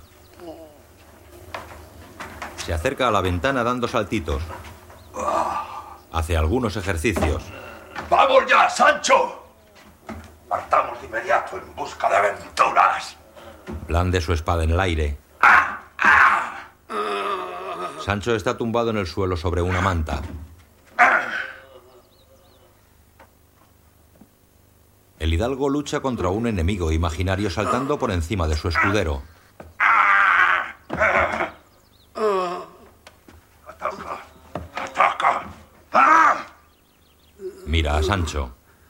Se acerca a la ventana dando saltitos. Hace algunos ejercicios.
¡Vamos ya, Sancho! Partamos de inmediato en busca de aventuras.
Blande su espada en el aire. Sancho está tumbado en el suelo sobre una manta. El hidalgo lucha contra un enemigo imaginario saltando por encima de su escudero.
¡Ataca! ¡Ataca!
Mira a Sancho.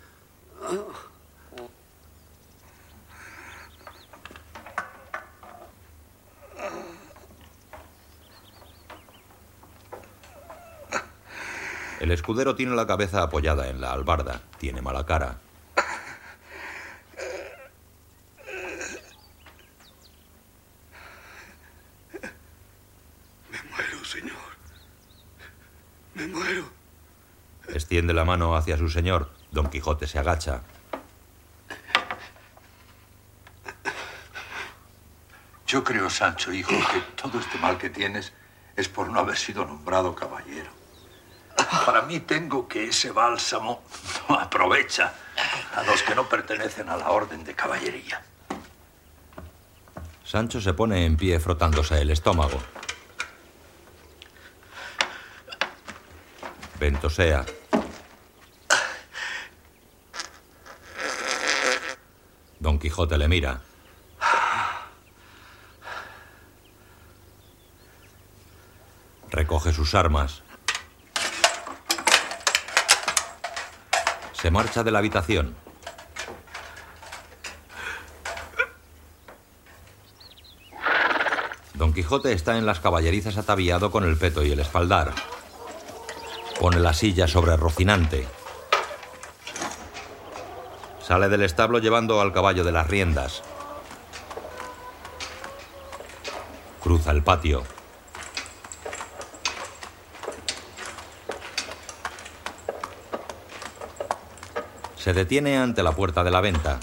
El escudero tiene la cabeza apoyada en la albarda. Tiene mala cara.
Me muero, señor. Me muero.
Extiende la mano hacia su señor. Don Quijote se agacha.
Yo creo, Sancho, hijo, que todo este mal que tienes es por no haber sido nombrado caballero. Para mí tengo que ese bálsamo no aprovecha a los que no pertenecen a la orden de caballería.
Sancho se pone en pie frotándose el estómago. Ventosea. Don Quijote le mira. Recoge sus armas. Se marcha de la habitación. Don Quijote está en las caballerizas ataviado con el peto y el espaldar. Pone la silla sobre Rocinante. Sale del establo llevando al caballo de las riendas. Cruza el patio. Se detiene ante la puerta de la venta.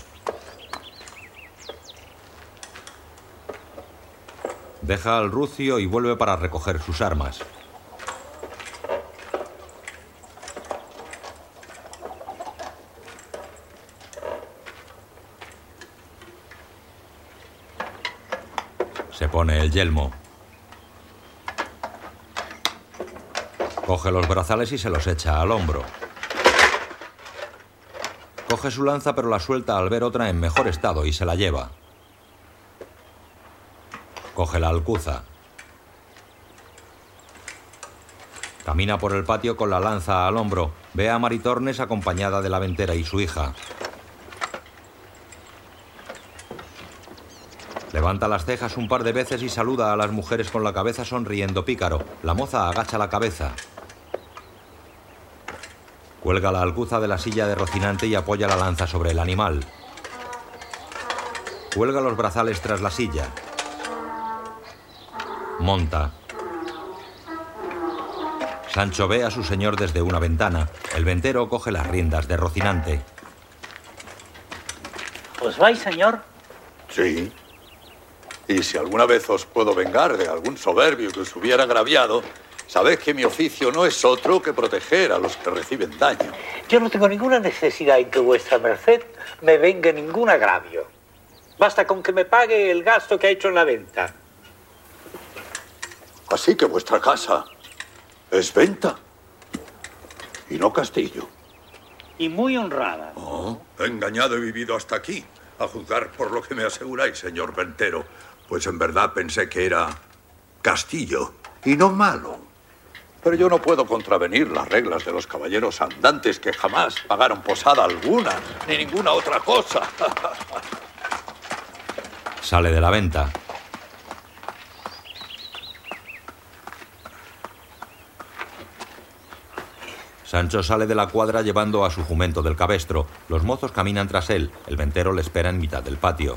Deja al rucio y vuelve para recoger sus armas. Se pone el yelmo. Coge los brazales y se los echa al hombro. Coge su lanza pero la suelta al ver otra en mejor estado y se la lleva. Coge la alcuza. Camina por el patio con la lanza al hombro. Ve a Maritornes acompañada de la ventera y su hija. Levanta las cejas un par de veces y saluda a las mujeres con la cabeza sonriendo pícaro. La moza agacha la cabeza. Cuelga la alcuza de la silla de Rocinante y apoya la lanza sobre el animal. Cuelga los brazales tras la silla. Monta. Sancho ve a su señor desde una ventana. El ventero coge las riendas de Rocinante.
¿Os vais, señor?
Sí. Y si alguna vez os puedo vengar de algún soberbio que os hubiera agraviado, Sabed que mi oficio no es otro que proteger a los que reciben daño.
Yo no tengo ninguna necesidad en que vuestra merced me venga ningún agravio. Basta con que me pague el gasto que ha hecho en la venta.
Así que vuestra casa es venta y no castillo.
Y muy honrada.
Oh, engañado he vivido hasta aquí, a juzgar por lo que me aseguráis, señor ventero. Pues en verdad pensé que era castillo y no malo. Pero yo no puedo contravenir las reglas de los caballeros andantes que jamás pagaron posada alguna, ni ninguna otra cosa.
Sale de la venta. Sancho sale de la cuadra llevando a su jumento del cabestro. Los mozos caminan tras él. El ventero le espera en mitad del patio.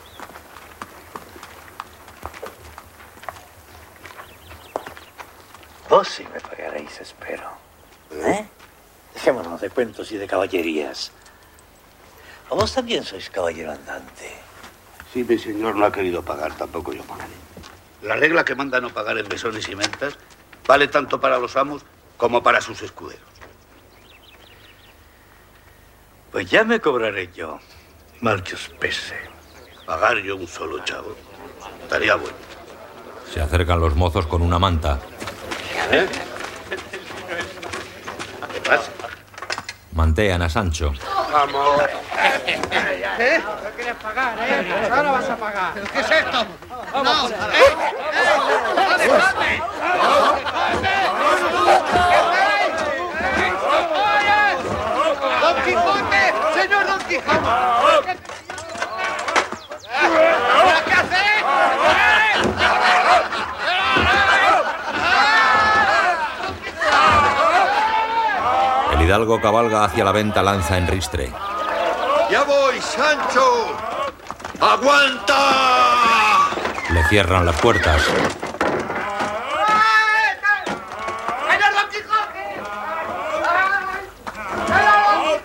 Vos sí me pagaréis, espero. ¿Eh? Dejémonos de cuentos y de caballerías. ¿A vos también sois caballero andante?
Si mi señor no ha querido pagar, tampoco yo pagaré. La regla que manda no pagar en mesones y mentas vale tanto para los amos como para sus escuderos.
Pues ya me cobraré yo, mal que os pese.
Pagar yo un solo chavo estaría bueno.
Se acercan los mozos con una manta.
¿Eh? ¿Qué pasa?
Mantean a Sancho.
Vamos. ¿Eh? No quieres pagar, ¿eh? Ahora vas a pagar. ¿Pero qué es esto? No. ¿Eh? ¡Eh! ¡Dejadme! ¡Don Quijote! ¡Señor Don Quijote! ¿Qué hacéis?
El hidalgo cabalga hacia la venta, lanza en ristre.
¡Ya voy, Sancho! ¡Aguanta!
Le cierran las puertas.
¡Señor Don Quijote! ¡Vamos!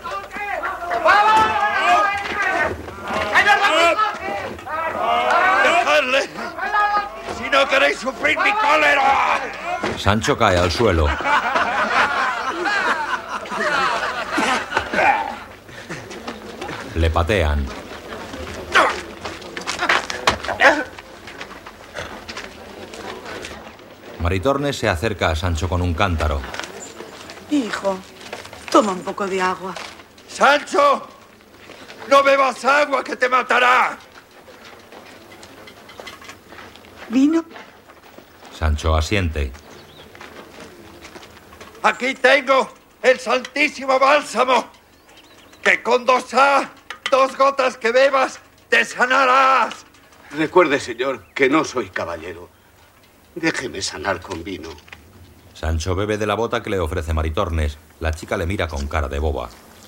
¡Señor Don Quijote!
¡Dejadle! ¡Si no queréis sufrir mi cólera!
Sancho cae al suelo. Le patean. Maritornes se acerca a Sancho con un cántaro.
Hijo, toma un poco de agua.
¡Sancho! ¡No bebas agua, que te matará!
¿Vino?
Sancho asiente.
Aquí tengo el santísimo bálsamo, que con dos A, dos gotas que bebas, te sanarás.
Recuerde, señor, que no soy caballero. Déjeme sanar con vino.
Sancho bebe de la bota que le ofrece Maritornes. La chica le mira con cara de boba.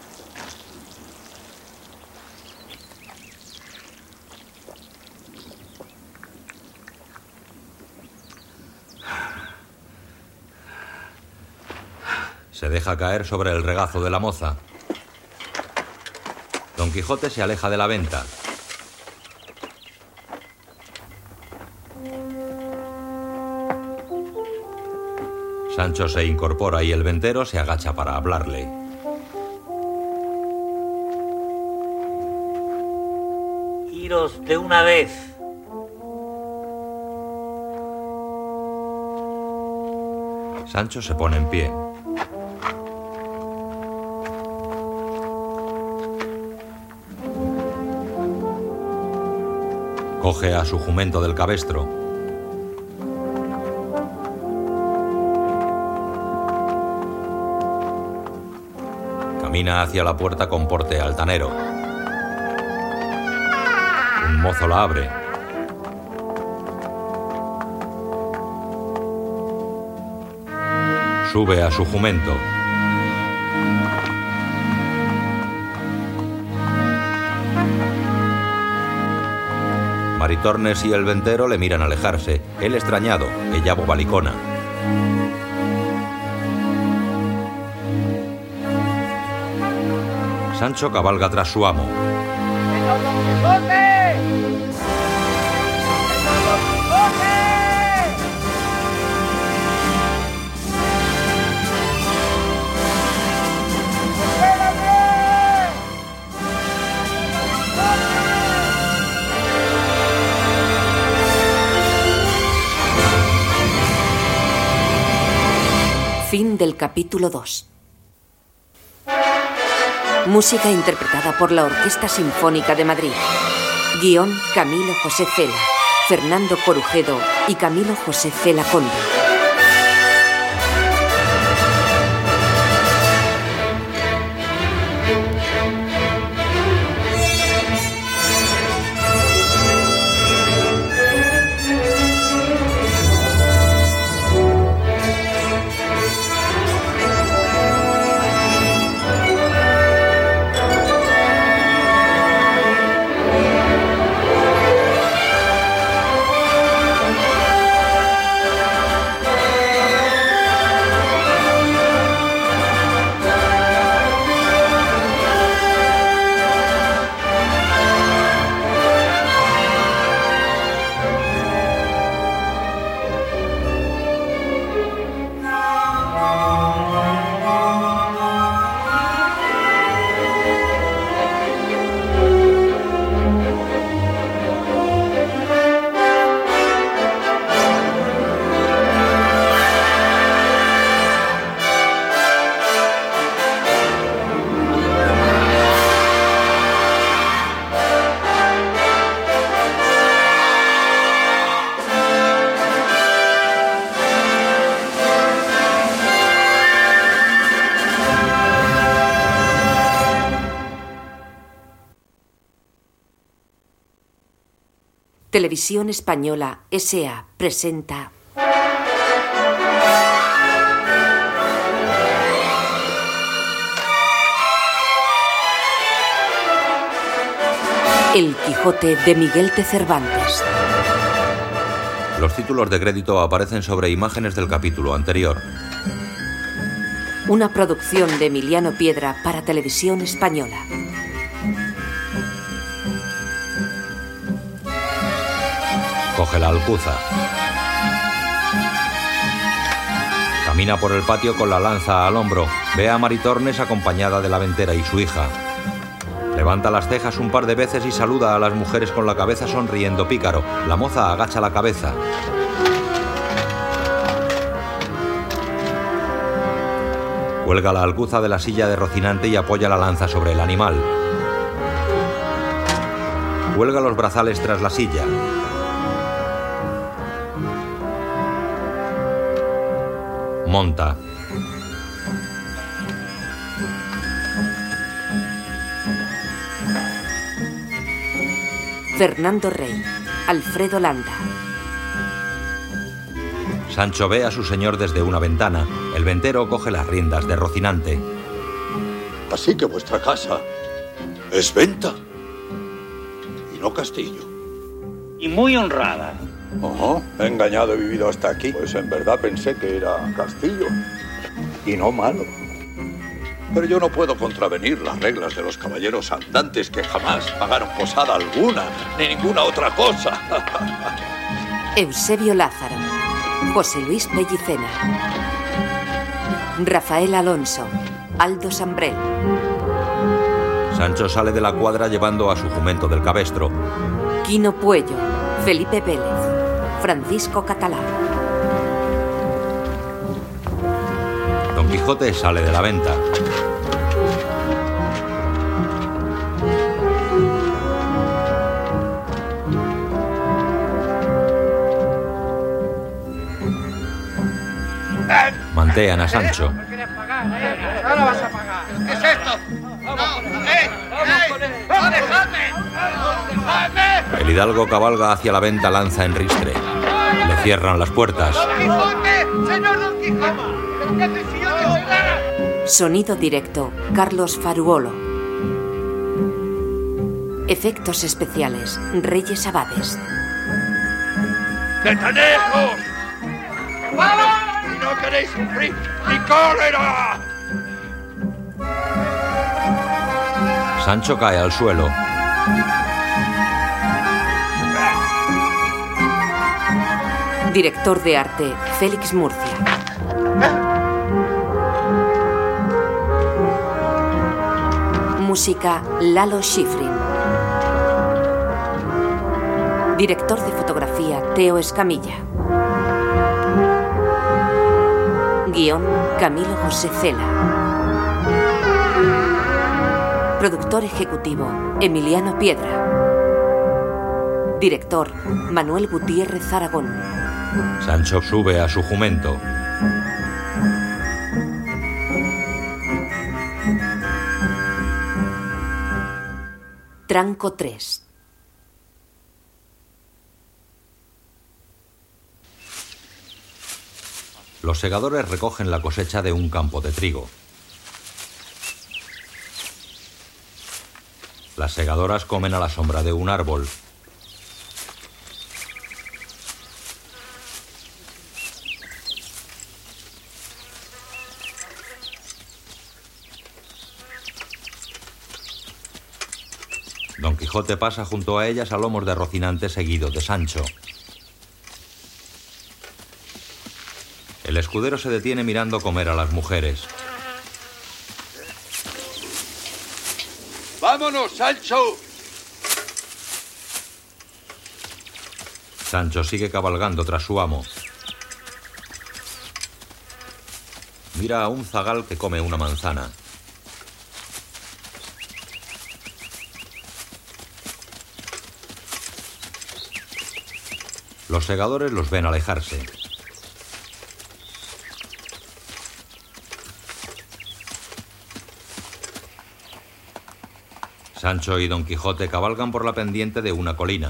Se deja caer sobre el regazo de la moza. Don Quijote se aleja de la venta. Sancho se incorpora y el ventero se agacha para hablarle.
Iros de una vez.
Sancho se pone en pie. Coge a su jumento del cabestro. Camina hacia la puerta con porte altanero. Un mozo la abre. Sube a su jumento. Maritornes y el ventero le miran alejarse. Él extrañado, ella bobalicona. Sancho cabalga tras su amo.
¡Señor Don Quijote! ¡Señor Don Quijote!
Fin del capítulo dos. Música interpretada por la Orquesta Sinfónica de Madrid. Guión: Camilo José Cela, Fernando Corujedo y Camilo José Cela Conde. Televisión Española S A presenta El Quijote de Miguel de Cervantes.
Los títulos de crédito aparecen sobre imágenes del capítulo anterior.
Una producción de Emiliano Piedra para Televisión Española.
Coge la alcuza. Camina por el patio con la lanza al hombro. Ve a Maritornes acompañada de la ventera y su hija. Levanta las cejas un par de veces y saluda a las mujeres con la cabeza sonriendo pícaro. La moza agacha la cabeza. Cuelga la alcuza de la silla de Rocinante y apoya la lanza sobre el animal. Cuelga los brazales tras la silla. Monta.
Fernando Rey, Alfredo Landa.
Sancho ve a su señor desde una ventana. El ventero coge las riendas de Rocinante.
Así que vuestra casa es venta y no castillo.
Y muy honrada.
Oh, he engañado, he vivido hasta aquí. Pues en verdad pensé que era castillo y no malo.
Pero yo no puedo contravenir las reglas de los caballeros andantes que jamás pagaron posada alguna, ni ninguna otra cosa.
Eusebio Lázaro, José Luis Pellicena, Rafael Alonso, Aldo Sambrel.
Sancho sale de la cuadra llevando a su jumento del cabestro.
Quino Puello, Felipe Vélez, Francisco Catalá.
Don Quijote sale de la venta. Mantean a Sancho.
Ahora vas a pagar. ¿Qué es esto? ¡No! ¡Eh! ¡Eh! ¡No, dejadme! ¡Dejadme!
El hidalgo cabalga hacia la venta lanza en ristre. Le cierran las puertas.
¡Don Quijote! ¡Señor Don Quijote! ¿Pero qué haces si yo te obligara?
Sonido directo, Carlos Faruolo. Efectos especiales, Reyes Abades.
¡Detenejos! ¡Y no queréis sufrir ni cólera!
Sancho cae al suelo.
Director de arte, Félix Murcia. Música, Lalo Schifrin. Director de fotografía, Teo Escamilla. Guión, Camilo José Cela. Productor ejecutivo, Emiliano Piedra. Director, Manuel Gutiérrez Aragón.
Sancho sube a su jumento.
Tranco tres.
Los segadores recogen la cosecha de un campo de trigo. Las segadoras comen a la sombra de un árbol. Don Quijote pasa junto a ellas a lomos de Rocinante seguido de Sancho. El escudero se detiene mirando comer a las mujeres.
¡Vámonos, Sancho!
Sancho sigue cabalgando tras su amo. Mira a un zagal que come una manzana. Los segadores los ven alejarse. Sancho y Don Quijote cabalgan por la pendiente de una colina.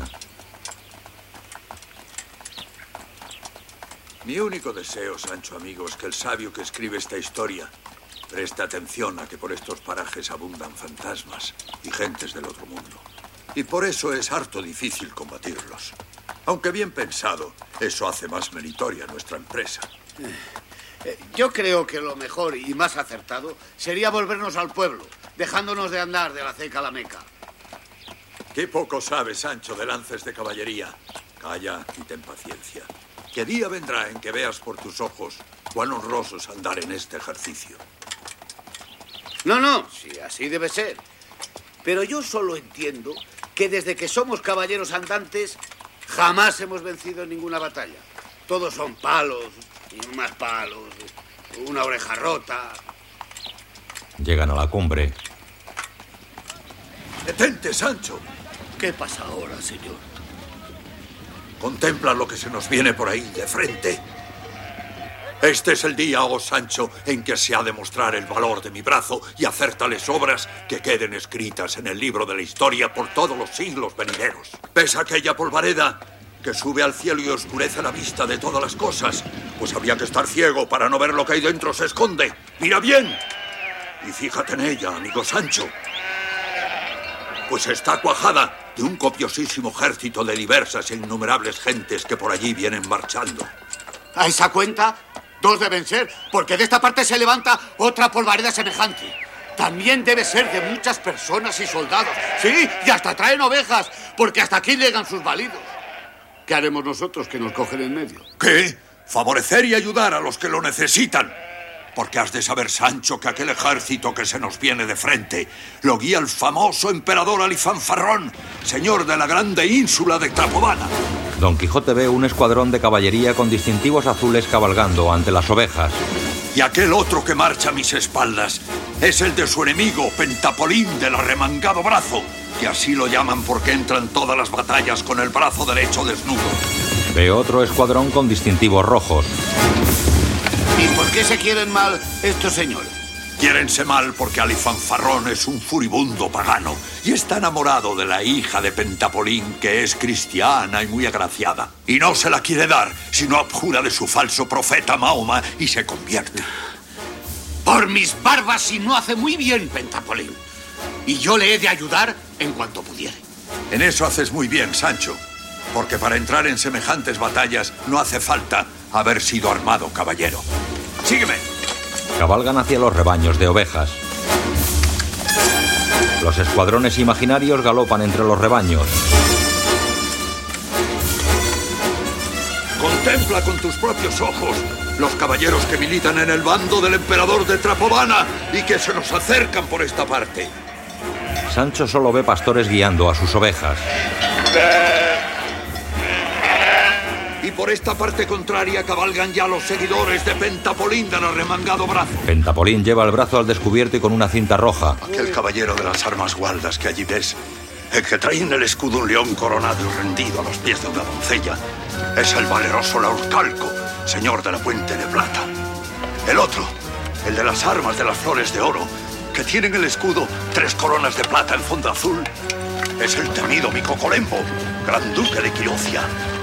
Mi único deseo, Sancho amigo, es que el sabio que escribe esta historia preste atención a que por estos parajes abundan fantasmas y gentes del otro mundo. Y por eso es harto difícil combatirlos. Aunque bien pensado, eso hace más meritoria nuestra empresa.
Yo creo que lo mejor y más acertado sería volvernos al pueblo, dejándonos de andar de la ceca a la meca.
Qué poco sabes, Sancho, de lances de caballería. Calla y ten paciencia. Que día vendrá en que veas por tus ojos cuán honroso es andar en este ejercicio.
No, no, sí, así debe ser. Pero yo solo entiendo que desde que somos caballeros andantes jamás hemos vencido en ninguna batalla. Todos son palos, y más palos, una oreja rota.
Llegan a la cumbre.
¡Detente, Sancho!
¿Qué pasa ahora, señor?
Contempla lo que se nos viene por ahí de frente. Este es el día, oh Sancho, en que se ha de mostrar el valor de mi brazo y hacer tales obras que queden escritas en el libro de la historia por todos los siglos venideros. ¿Ves aquella polvareda que sube al cielo y oscurece la vista de todas las cosas? Pues habría que estar ciego para no ver lo que ahí dentro se esconde. ¡Mira bien! Y fíjate en ella, amigo Sancho. Pues está cuajada de un copiosísimo ejército de diversas e innumerables gentes que por allí vienen marchando.
¿A esa cuenta? Dos deben ser, porque de esta parte se levanta otra polvareda semejante. También debe ser de muchas personas y soldados. Sí, y hasta traen ovejas, porque hasta aquí llegan sus balidos. ¿Qué haremos nosotros que nos cogen en medio?
¿Qué? Favorecer y ayudar a los que lo necesitan. Porque has de saber, Sancho, que aquel ejército que se nos viene de frente lo guía el famoso emperador Alifanfarrón, señor de la grande ínsula de Trapobana.
Don Quijote ve un escuadrón de caballería con distintivos azules cabalgando ante las ovejas.
Y aquel otro que marcha a mis espaldas es el de su enemigo, Pentapolín del arremangado brazo, que así lo llaman porque entra en todas las batallas con el brazo derecho desnudo.
Ve otro escuadrón con distintivos rojos.
¿Y por qué se quieren mal estos señores?
Quiérense mal porque Alifanfarrón es un furibundo pagano y está enamorado de la hija de Pentapolín, que es cristiana y muy agraciada. Y no se la quiere dar, sino abjura de su falso profeta Mahoma y se convierte.
Por mis barbas, si no hace muy bien Pentapolín. Y yo le he de ayudar en cuanto pudiere.
En eso haces muy bien, Sancho. Porque para entrar en semejantes batallas no hace falta haber sido armado caballero. ¡Sígueme!
Cabalgan hacia los rebaños de ovejas. Los escuadrones imaginarios galopan entre los rebaños.
Contempla con tus propios ojos los caballeros que militan en el bando del emperador de Trapobana y que se nos acercan por esta parte.
Sancho solo ve pastores guiando a sus ovejas.
Y
por esta parte contraria cabalgan ya los seguidores de Pentapolín del arremangado brazo.
Pentapolín lleva el brazo al descubierto y con una cinta roja.
Aquel caballero de las armas gualdas que allí ves, el que trae en el escudo un león coronado y rendido a los pies de una doncella, es el valeroso Laurcalco, señor de la Puente de Plata. El otro, el de las armas de las flores de oro, que tiene en el escudo tres coronas de plata en fondo azul, es el temido Micocolembo, gran duque de Quirocia.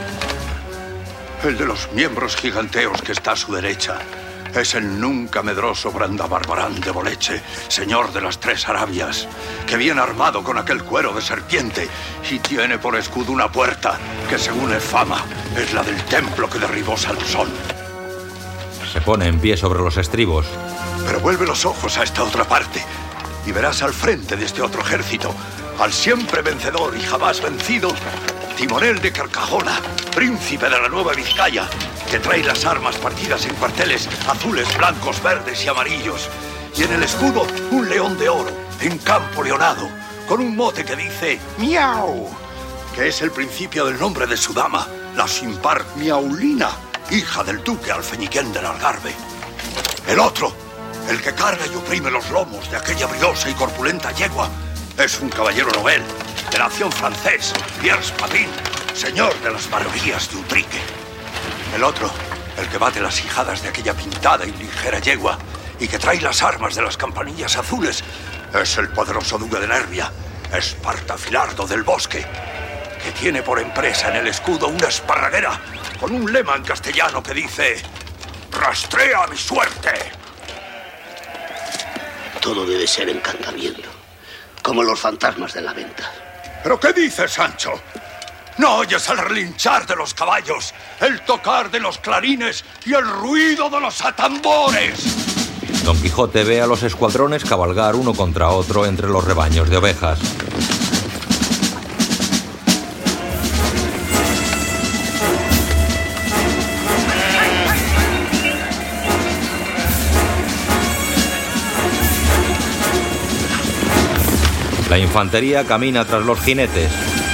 El de los miembros giganteos que está a su derecha es el nunca medroso Brandabarbarán de Boleche, señor de las tres Arabias, que viene armado con aquel cuero de serpiente y tiene por escudo una puerta que, según es fama, es la del templo que derribó Sansón.
Se pone en pie sobre los estribos.
Pero vuelve los ojos a esta otra parte y verás al frente de este otro ejército al siempre vencedor y jamás vencido Timonel de Carcajona, príncipe de la Nueva Vizcaya, que trae las armas partidas en cuarteles azules, blancos, verdes y amarillos. Y en el escudo un león de oro, en campo leonado, con un mote que dice ¡Miau!, que es el principio del nombre de su dama, la sin par Miaulina, hija del duque Alfeñiquén del Algarve. El otro, el que carga y oprime los lomos de aquella briosa y corpulenta yegua, es un caballero novel, de nación francés, Pierre Papin, señor de las baronías de Utrique. El otro, el que bate las hijadas de aquella pintada y ligera yegua y que trae las armas de las campanillas azules, es el poderoso duque de Nervia, Esparta Filardo del Bosque, que tiene por empresa en el escudo una esparraguera con un lema en castellano que dice «Rastrea mi suerte».
Todo debe ser encantamiento, como los fantasmas de la venta.
¿Pero qué dices, Sancho? ¿No oyes el relinchar de los caballos, el tocar de los clarines y el ruido de los atambores?
Don Quijote ve a los escuadrones cabalgar uno contra otro entre los rebaños de ovejas. La infantería camina tras los jinetes.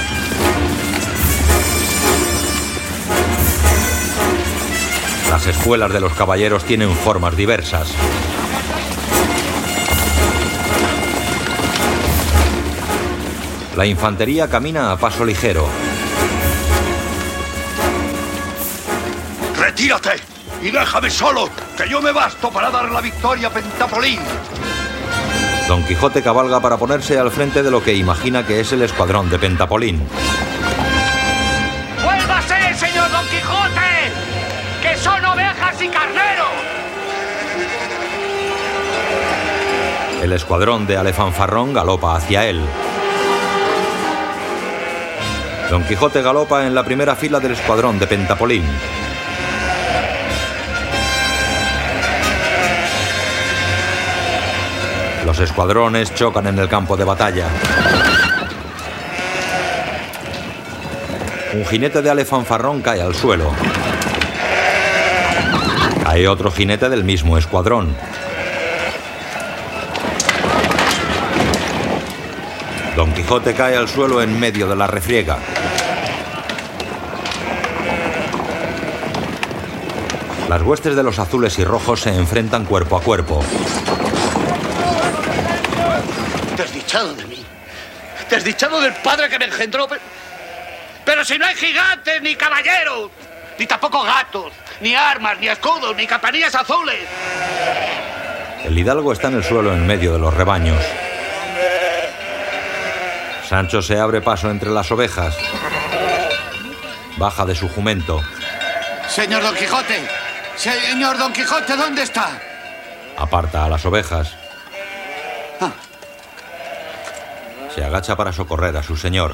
Las espuelas de los caballeros tienen formas diversas. La infantería camina a paso ligero.
¡Retírate y déjame solo, que yo me basto para dar la victoria a Pentapolín!
Don Quijote cabalga para ponerse al frente de lo que imagina que es el escuadrón de Pentapolín.
¡Vuélvase, señor Don Quijote! ¡Que son ovejas y carneros!
El escuadrón de Alefanfarrón galopa hacia él. Don Quijote galopa en la primera fila del escuadrón de Pentapolín. Los escuadrones chocan en el campo de batalla. Un jinete de Alefanfarrón cae al suelo. Cae otro jinete del mismo escuadrón. Don Quijote cae al suelo en medio de la refriega. Las huestes de los azules y rojos se enfrentan cuerpo a cuerpo.
Desdichado de mí. Desdichado del padre que me engendró. Pero, pero si no hay gigantes, ni caballeros, ni tampoco gatos, ni armas, ni escudos, ni campanillas azules.
El hidalgo está en el suelo en medio de los rebaños. Sancho se abre paso entre las ovejas. Baja de su jumento.
Señor Don Quijote, señor Don Quijote, ¿dónde está?
Aparta a las ovejas.
Ah.
Se agacha para socorrer a su señor.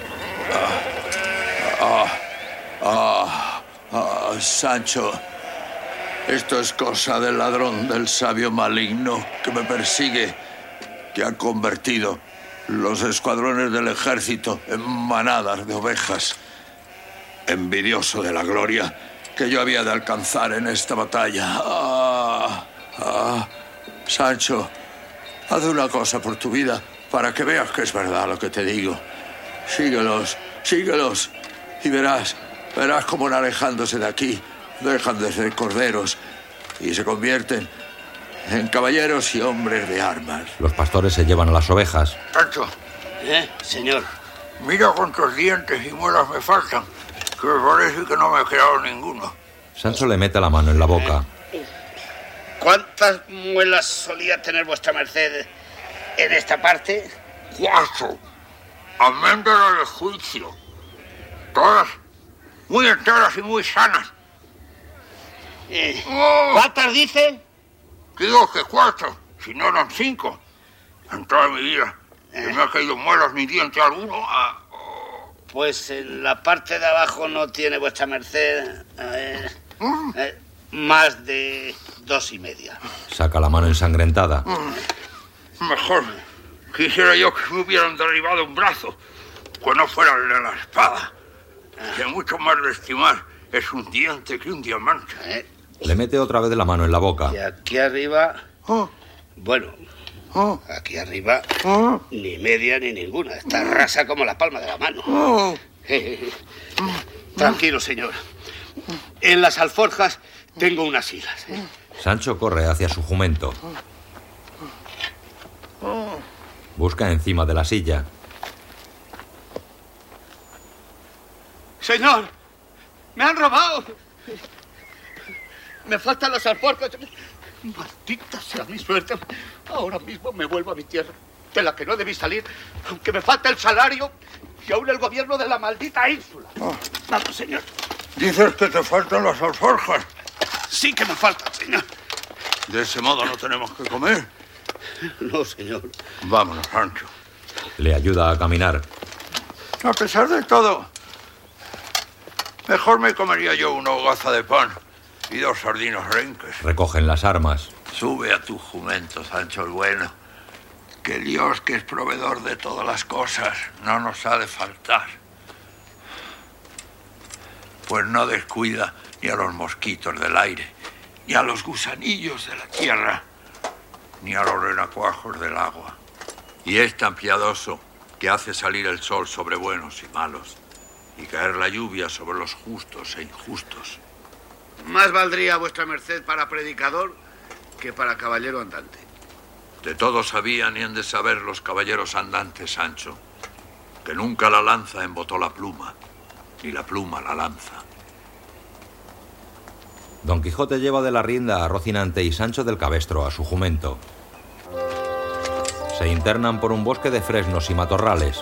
Ah, ah, ah, Sancho, esto es cosa del ladrón, del sabio maligno que me persigue, que ha convertido los escuadrones del ejército en manadas de ovejas. Envidioso de la gloria que yo había de alcanzar en esta batalla. Ah, ah, Sancho, haz una cosa por tu vida para que veas que es verdad lo que te digo. Síguelos, síguelos y verás
Verás cómo alejándose de aquí dejan de ser corderos y se convierten en caballeros y hombres de armas.
Los pastores se llevan a las ovejas.
Sancho.
¿Eh, señor?
Mira cuántos dientes y muelas me faltan, que me parece que no me ha quedado ninguno.
Sancho le mete la mano en la boca.
¿Cuántas muelas solía tener vuestra merced en esta parte?
Cuatro. Amén de las de juicio. Todas muy enteras y muy sanas.
Eh,
Oh.
¿Cuántas dice?
Digo que cuatro, si no eran cinco. En toda mi vida.
Eh.
No me ha caído muelas ni diente alguno. Ah,
Pues en la parte de abajo no tiene vuestra merced a ver, eh, más de dos y media.
Saca la mano ensangrentada.
Mejor quisiera yo que me hubieran derribado un brazo, que no fuera el de la espada. Que mucho más de estimar es un diente que un diamante.
Eh,
Le mete otra vez la mano en la boca.
y aquí arriba,
Oh,
bueno,
oh,
aquí arriba
oh,
ni media ni ninguna. Está rasa como la palma de la mano.
oh.
Tranquilo, señor. En las alforjas tengo unas hilas. ¿eh?
Sancho corre hacia su jumento. Busca encima de la silla.
Señor, me han robado. Me faltan las alforjas. Maldita sea mi suerte. Ahora mismo me vuelvo a mi tierra, de la que no debí salir, aunque me falta el salario y aún el gobierno de la maldita ínsula.
Oh.
Vamos, señor.
Dices que te faltan las alforjas.
Sí que me faltan, señor.
De ese modo no tenemos que comer.
No, señor.
Vámonos, Sancho.
Le ayuda a caminar.
A pesar de todo, mejor me comería yo una hogaza de pan y dos sardinas renques.
Recogen las armas.
Sube a tu jumento, Sancho el Bueno, que Dios, que es proveedor de todas las cosas, no nos ha de faltar. Pues no descuida ni a los mosquitos del aire, ni a los gusanillos de la tierra, ni a los renacuajos del agua. Y es tan piadoso que hace salir el sol sobre buenos y malos, y caer la lluvia sobre los justos e injustos.
Más valdría vuestra merced para predicador que para caballero andante.
De todo sabían y han de saber los caballeros andantes, Sancho, que nunca la lanza embotó la pluma, ni la pluma la lanza.
Don Quijote lleva de la rienda a Rocinante y Sancho del Cabestro a su jumento. Se internan por un bosque de fresnos y matorrales.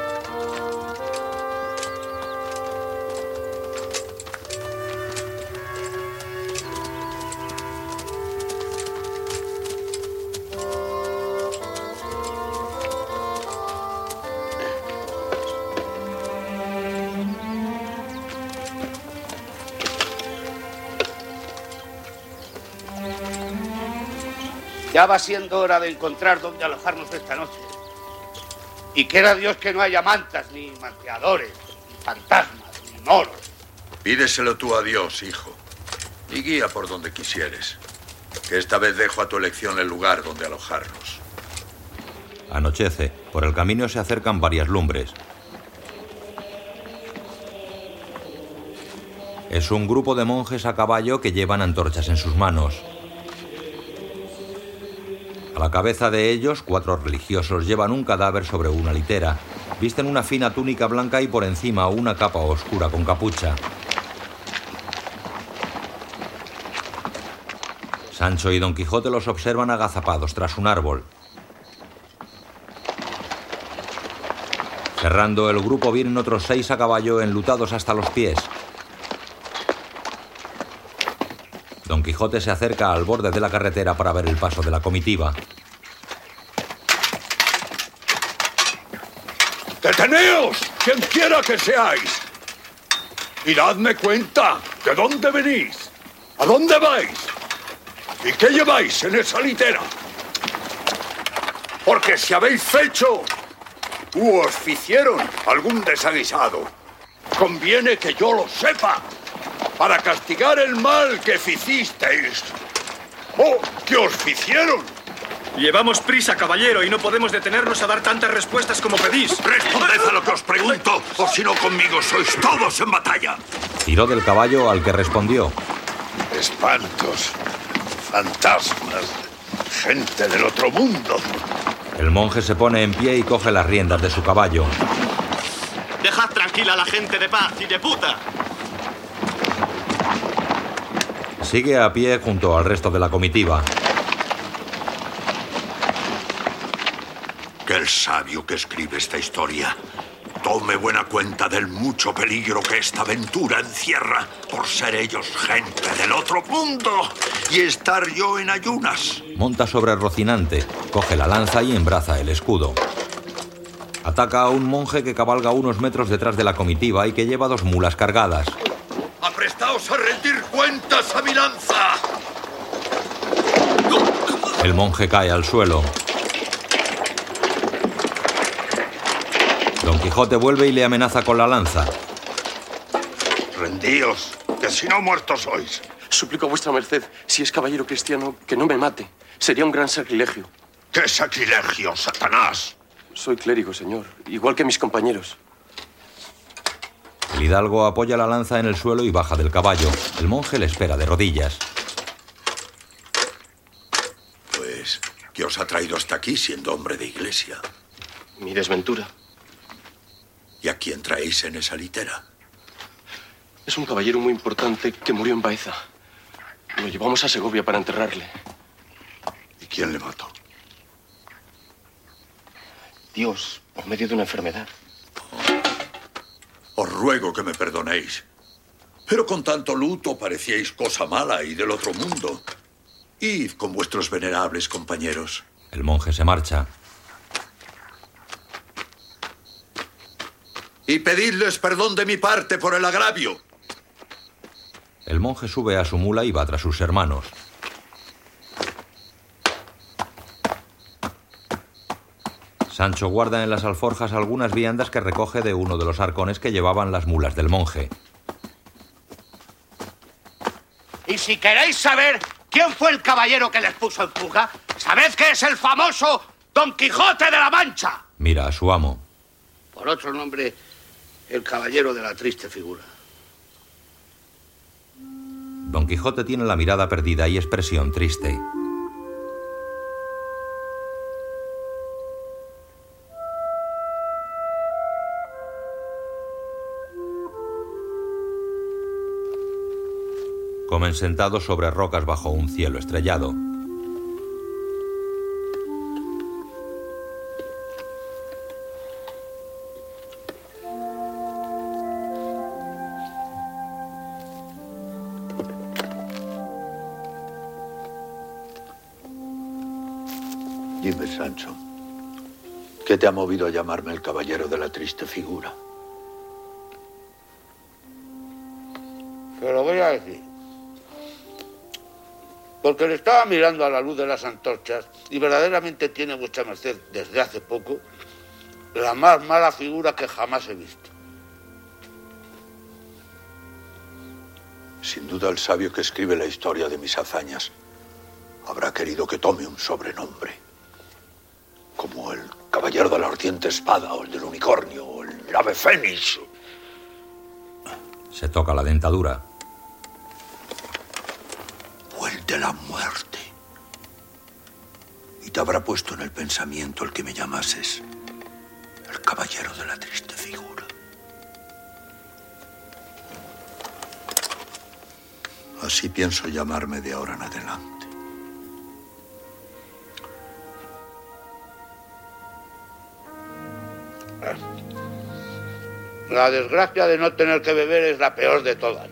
Ya va siendo hora de encontrar dónde alojarnos esta noche. Y quiera Dios que no haya mantas, ni manteadores, ni fantasmas, ni moros.
Pídeselo tú a Dios, hijo, y guía por donde quisieres, que esta vez dejo a tu elección el lugar donde alojarnos.
Anochece. Por el camino se acercan varias lumbres. Es un grupo de monjes a caballo que llevan antorchas en sus manos. A la cabeza de ellos, cuatro religiosos llevan un cadáver sobre una litera. Visten una fina túnica blanca y por encima una capa oscura con capucha. Sancho y Don Quijote los observan agazapados tras un árbol. Cerrando el grupo vienen otros seis a caballo enlutados hasta los pies. Don Quijote se acerca al borde de la carretera para ver el paso de la comitiva.
¡Deteneos! ¡Quien quiera que seáis! Y dadme cuenta de dónde venís, a dónde vais y qué lleváis en esa litera. Porque si habéis fecho u os ficieron algún desaguisado, conviene que yo lo sepa, para castigar el mal que ficisteis, o que os ficieron,
Llevamos prisa, caballero, y no podemos detenernos a dar tantas respuestas como pedís.
Responded a lo que os pregunto, o si no conmigo sois todos en batalla.
Tiró del caballo al que respondió.
Espantos, fantasmas, gente del otro mundo.
El monje se pone en pie y coge las riendas de su caballo.
Dejad tranquila a la gente de paz y de puta.
Sigue a pie junto al resto de la comitiva.
Que el sabio que escribe esta historia tome buena cuenta del mucho peligro que esta aventura encierra por ser ellos gente del otro mundo y estar yo en ayunas.
Monta sobre Rocinante, coge la lanza y embraza el escudo. Ataca a un monje que cabalga unos metros detrás de la comitiva y que lleva dos mulas cargadas.
¡Aprestaos a rendir cuentas a mi lanza!
El monje cae al suelo. Don Quijote vuelve y le amenaza con la lanza.
Rendíos, que si no muertos sois.
Suplico a vuestra merced, si es caballero cristiano, que no me mate. Sería un gran sacrilegio.
¿Qué sacrilegio, Satanás?
Soy clérigo, señor, igual que mis compañeros.
El hidalgo apoya la lanza en el suelo y baja del caballo. El monje le espera de rodillas.
Pues, ¿qué os ha traído hasta aquí siendo hombre de iglesia?
Mi desventura.
¿Y a quién traéis en esa litera?
Es un caballero muy importante que murió en Baeza. Lo llevamos a Segovia para enterrarle.
¿Y quién le mató?
Dios, por medio de una enfermedad.
Os ruego que me perdonéis. Pero con tanto luto parecíais cosa mala y del otro mundo. Id con vuestros venerables compañeros.
El monje se marcha.
Y pedidles perdón de mi parte por el agravio.
El monje sube a su mula y va tras sus hermanos. Sancho guarda en las alforjas algunas viandas que recoge de uno de los arcones que llevaban las mulas del monje.
Y si queréis saber quién fue el caballero que les puso en fuga, sabed que es el famoso Don Quijote de la Mancha.
Mira a su amo.
Por otro nombre, el caballero de la triste figura.
Don Quijote tiene la mirada perdida y expresión triste. Comen sentados sobre rocas bajo un cielo estrellado.
Dime, Sancho, ¿qué te ha movido a llamarme el caballero de la triste figura?
Te lo voy a decir. Porque le estaba mirando a la luz de las antorchas y verdaderamente tiene vuestra merced, desde hace poco, la más mala figura que jamás he visto.
Sin duda el sabio que escribe la historia de mis hazañas habrá querido que tome un sobrenombre, como el caballero de la ardiente espada, o el del unicornio, o el ave fénix.
Se toca la dentadura.
O el de la muerte. Y te habrá puesto en el pensamiento el que me llamases el caballero de la triste figura. Así pienso llamarme de ahora en adelante.
La desgracia de no tener que beber es la peor de todas.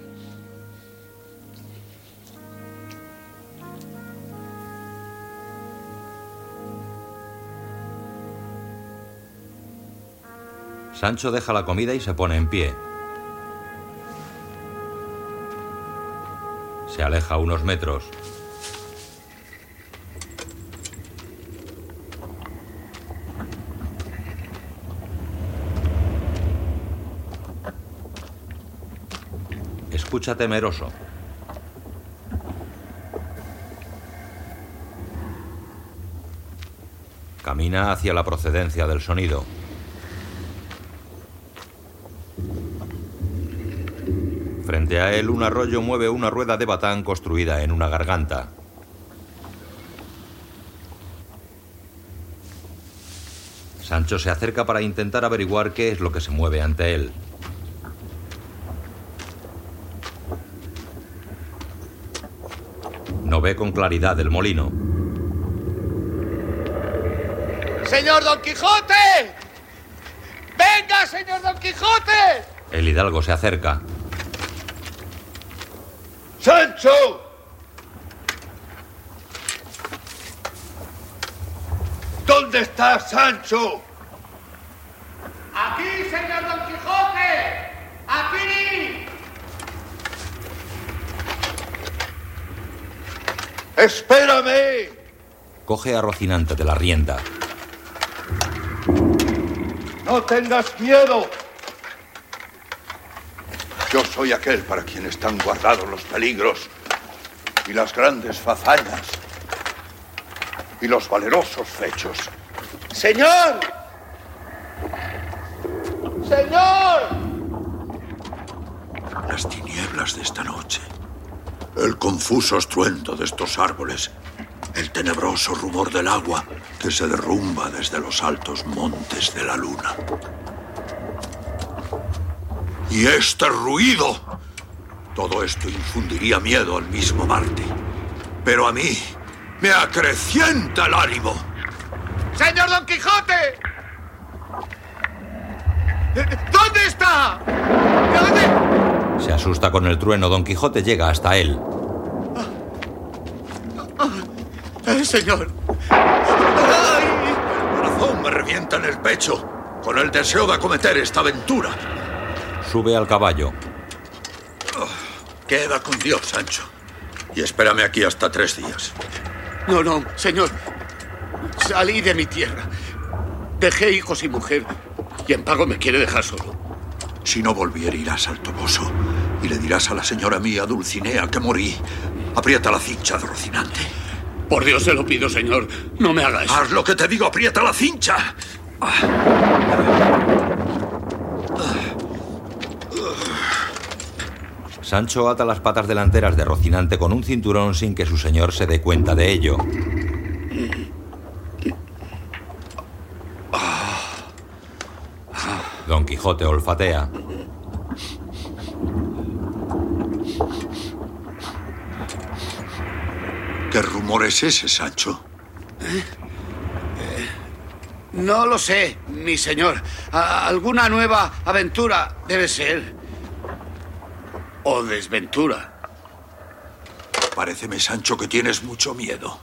Sancho deja la comida y se pone en pie. Se aleja unos metros. Escucha temeroso. Camina hacia la procedencia del sonido. Frente a él, un arroyo mueve una rueda de batán construida en una garganta. Sancho se acerca para intentar averiguar qué es lo que se mueve ante él. No ve con claridad el molino.
¡Señor Don Quijote! ¡Venga, señor Don Quijote!
El hidalgo se acerca.
¡Sancho! ¿Dónde estás, Sancho?
¡Aquí, señor Don Quijote! ¡Aquí!
¡Espérame!
Coge a Rocinante de la rienda.
¡No tengas miedo! Yo soy aquel para quien están guardados los peligros y las grandes fazañas y los valerosos fechos.
¡Señor! ¡Señor!
Las tinieblas de esta noche, el confuso estruendo de estos árboles, el tenebroso rumor del agua que se derrumba desde los altos montes de la luna. Y este ruido, todo esto infundiría miedo al mismo Marte, pero a mí me acrecienta el ánimo.
¡Señor Don Quijote! ¿Dónde está? ¿Dónde?
Se asusta con el trueno. Don Quijote llega hasta él.
¡Eh, señor!
¡Ay! El corazón me revienta en el pecho con el deseo de acometer esta aventura.
Sube al caballo.
Oh, queda con Dios, Sancho. Y espérame aquí hasta tres días.
No, no, señor. Salí de mi tierra. Dejé hijos y mujer. Y en pago me quiere dejar solo.
Si no volviera, irás al Toboso y le dirás a la señora mía, Dulcinea, que morí. Aprieta la cincha de Rocinante.
Por Dios se lo pido, señor. No me haga eso.
Haz lo que te digo, aprieta la cincha.
Sancho ata las patas delanteras de Rocinante con un cinturón sin que su señor se dé cuenta de ello. Don Quijote olfatea.
¿Qué rumor es ese, Sancho?
¿Eh? Eh, no lo sé, mi señor. A- alguna nueva aventura debe ser. O desventura.
Paréceme, Sancho, que tienes mucho miedo.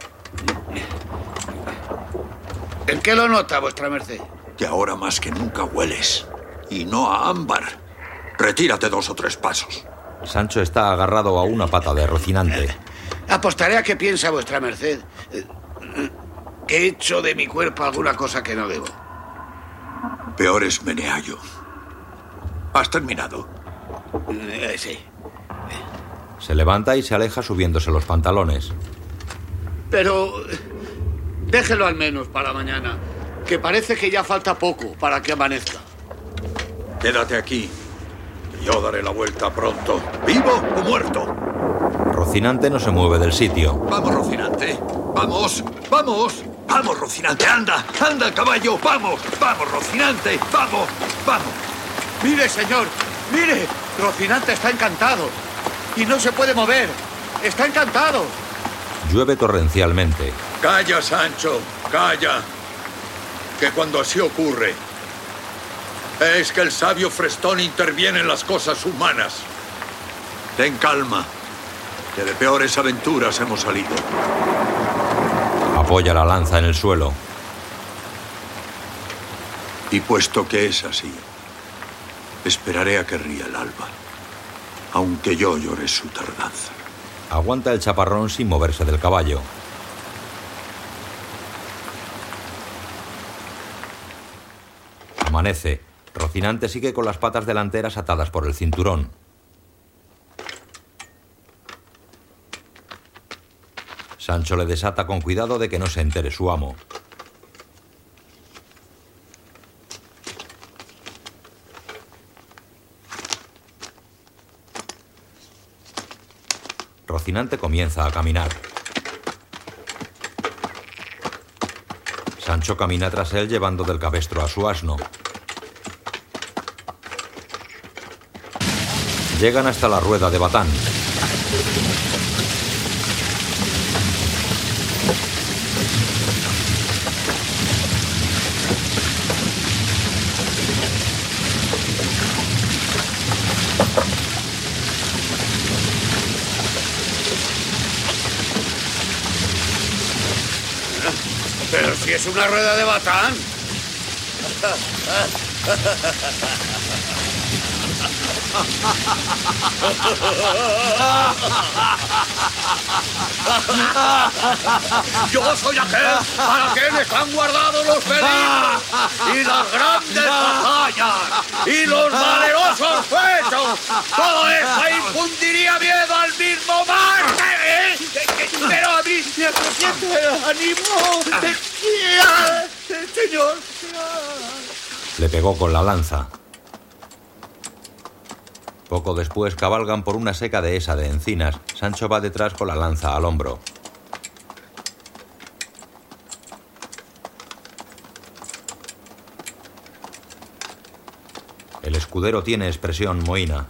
¿En qué lo nota, vuestra merced?
Que ahora más que nunca hueles. Y no a ámbar. Retírate dos o tres pasos.
Sancho está agarrado a una pata de Rocinante.
Apostaré a que piensa vuestra merced eh, que he hecho de mi cuerpo alguna cosa que no debo.
Peor es meneallo. ¿Has terminado?
Eh, sí.
Se levanta y se aleja subiéndose los pantalones.
Pero eh, déjelo al menos para mañana, que parece que ya falta poco para que amanezca.
Quédate aquí. Yo daré la vuelta pronto. ¿Vivo o muerto?
Rocinante no se mueve del sitio.
Vamos, Rocinante. Vamos, vamos. Vamos, Rocinante. Anda, anda, caballo. Vamos, vamos, Rocinante. Vamos, vamos.
Mire, señor, mire. Rocinante está encantado. Y no se puede mover. Está encantado.
Llueve torrencialmente.
Calla, Sancho, calla. Que cuando así ocurre, es que el sabio Frestón interviene en las cosas humanas. Ten calma, que de peores aventuras hemos salido.
Apoya la lanza en el suelo.
Y puesto que es así, esperaré a que ría el alba, aunque yo llore su tardanza.
Aguanta el chaparrón sin moverse del caballo. Amanece. Rocinante sigue con las patas delanteras atadas por el cinturón. Sancho le desata con cuidado de que no se entere su amo. Rocinante comienza a caminar. Sancho camina tras él llevando del cabestro a su asno. Llegan hasta la rueda de Batán.
Pero si es una rueda de Batán.
Yo soy aquel para quien están guardados los peligros y las grandes batallas y los valerosos hechos. Todo esto infundiría miedo al mismo Marte. Pero a mí me acrecienta el ánimo. Señor.
Le pegó con la lanza. Poco después cabalgan por una seca dehesa de encinas. Sancho va detrás con la lanza al hombro. El escudero tiene expresión mohína.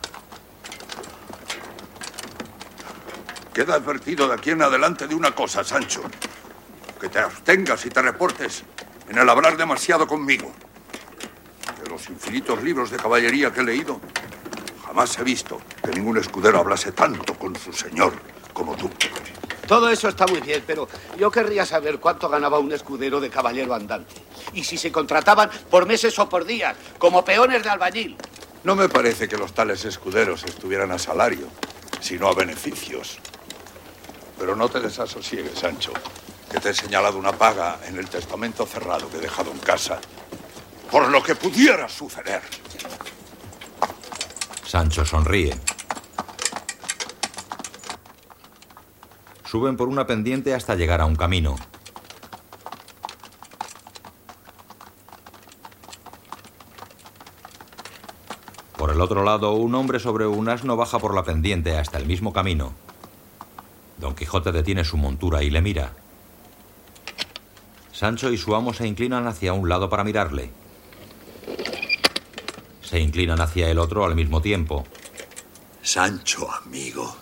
Queda advertido de aquí en adelante de una cosa, Sancho. Que te abstengas y te reportes en el hablar demasiado conmigo. De los infinitos libros de caballería que he leído, jamás he visto que ningún escudero hablase tanto con su señor como tú.
Todo eso está muy bien, pero yo querría saber cuánto ganaba un escudero de caballero andante. Y si se contrataban por meses o por días, como peones de albañil.
No me parece que los tales escuderos estuvieran a salario, sino a beneficios. Pero no te desasosiegues, Sancho, que te he señalado una paga en el testamento cerrado que he dejado en casa, por lo que pudiera suceder.
Sancho sonríe. Suben por una pendiente hasta llegar a un camino. Por el otro lado, un hombre sobre un asno baja por la pendiente hasta el mismo camino. Don Quijote detiene su montura y le mira. Sancho y su amo se inclinan hacia un lado para mirarle. Se inclinan hacia el otro al mismo tiempo.
Sancho, amigo.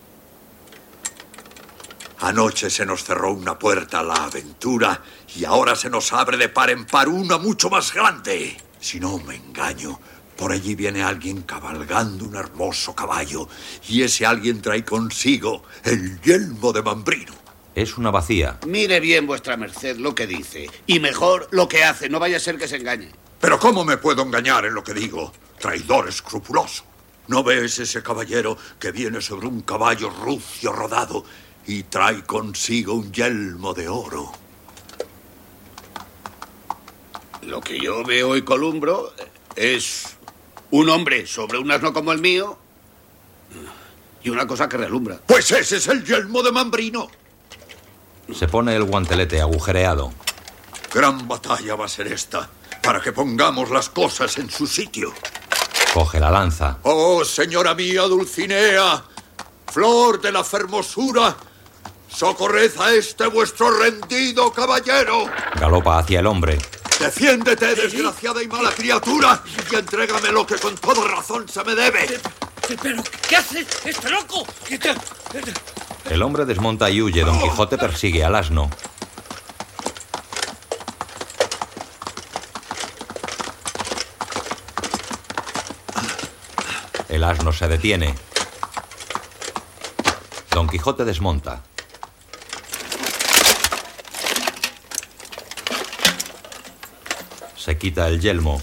Anoche se nos cerró una puerta a la aventura y ahora se nos abre de par en par una mucho más grande. Si no me engaño, por allí viene alguien cabalgando un hermoso caballo y ese alguien trae consigo el yelmo de Mambrino.
Es una bacía.
Mire bien vuestra merced lo que dice y mejor lo que hace, no vaya a ser que se engañe.
¿Pero cómo me puedo engañar en lo que digo? Traidor escrupuloso. ¿No ves ese caballero que viene sobre un caballo rucio rodado y trae consigo un yelmo de oro?
Lo que yo veo y columbro es un hombre sobre un asno como el mío y una cosa que relumbra.
Pues ese es el yelmo de Mambrino.
Se pone el guantelete agujereado.
Gran batalla va a ser esta, para que pongamos las cosas en su sitio.
Coge la lanza.
Oh, señora mía Dulcinea, flor de la fermosura, socorred a este vuestro rendido caballero.
Galopa hacia el hombre.
Defiéndete, desgraciada y mala criatura, y entrégame lo que con toda razón se me debe.
¿Pero qué haces? ¡Está loco!
El hombre desmonta y huye. Don Quijote persigue al asno. El asno se detiene. Don Quijote desmonta. Se quita el yelmo.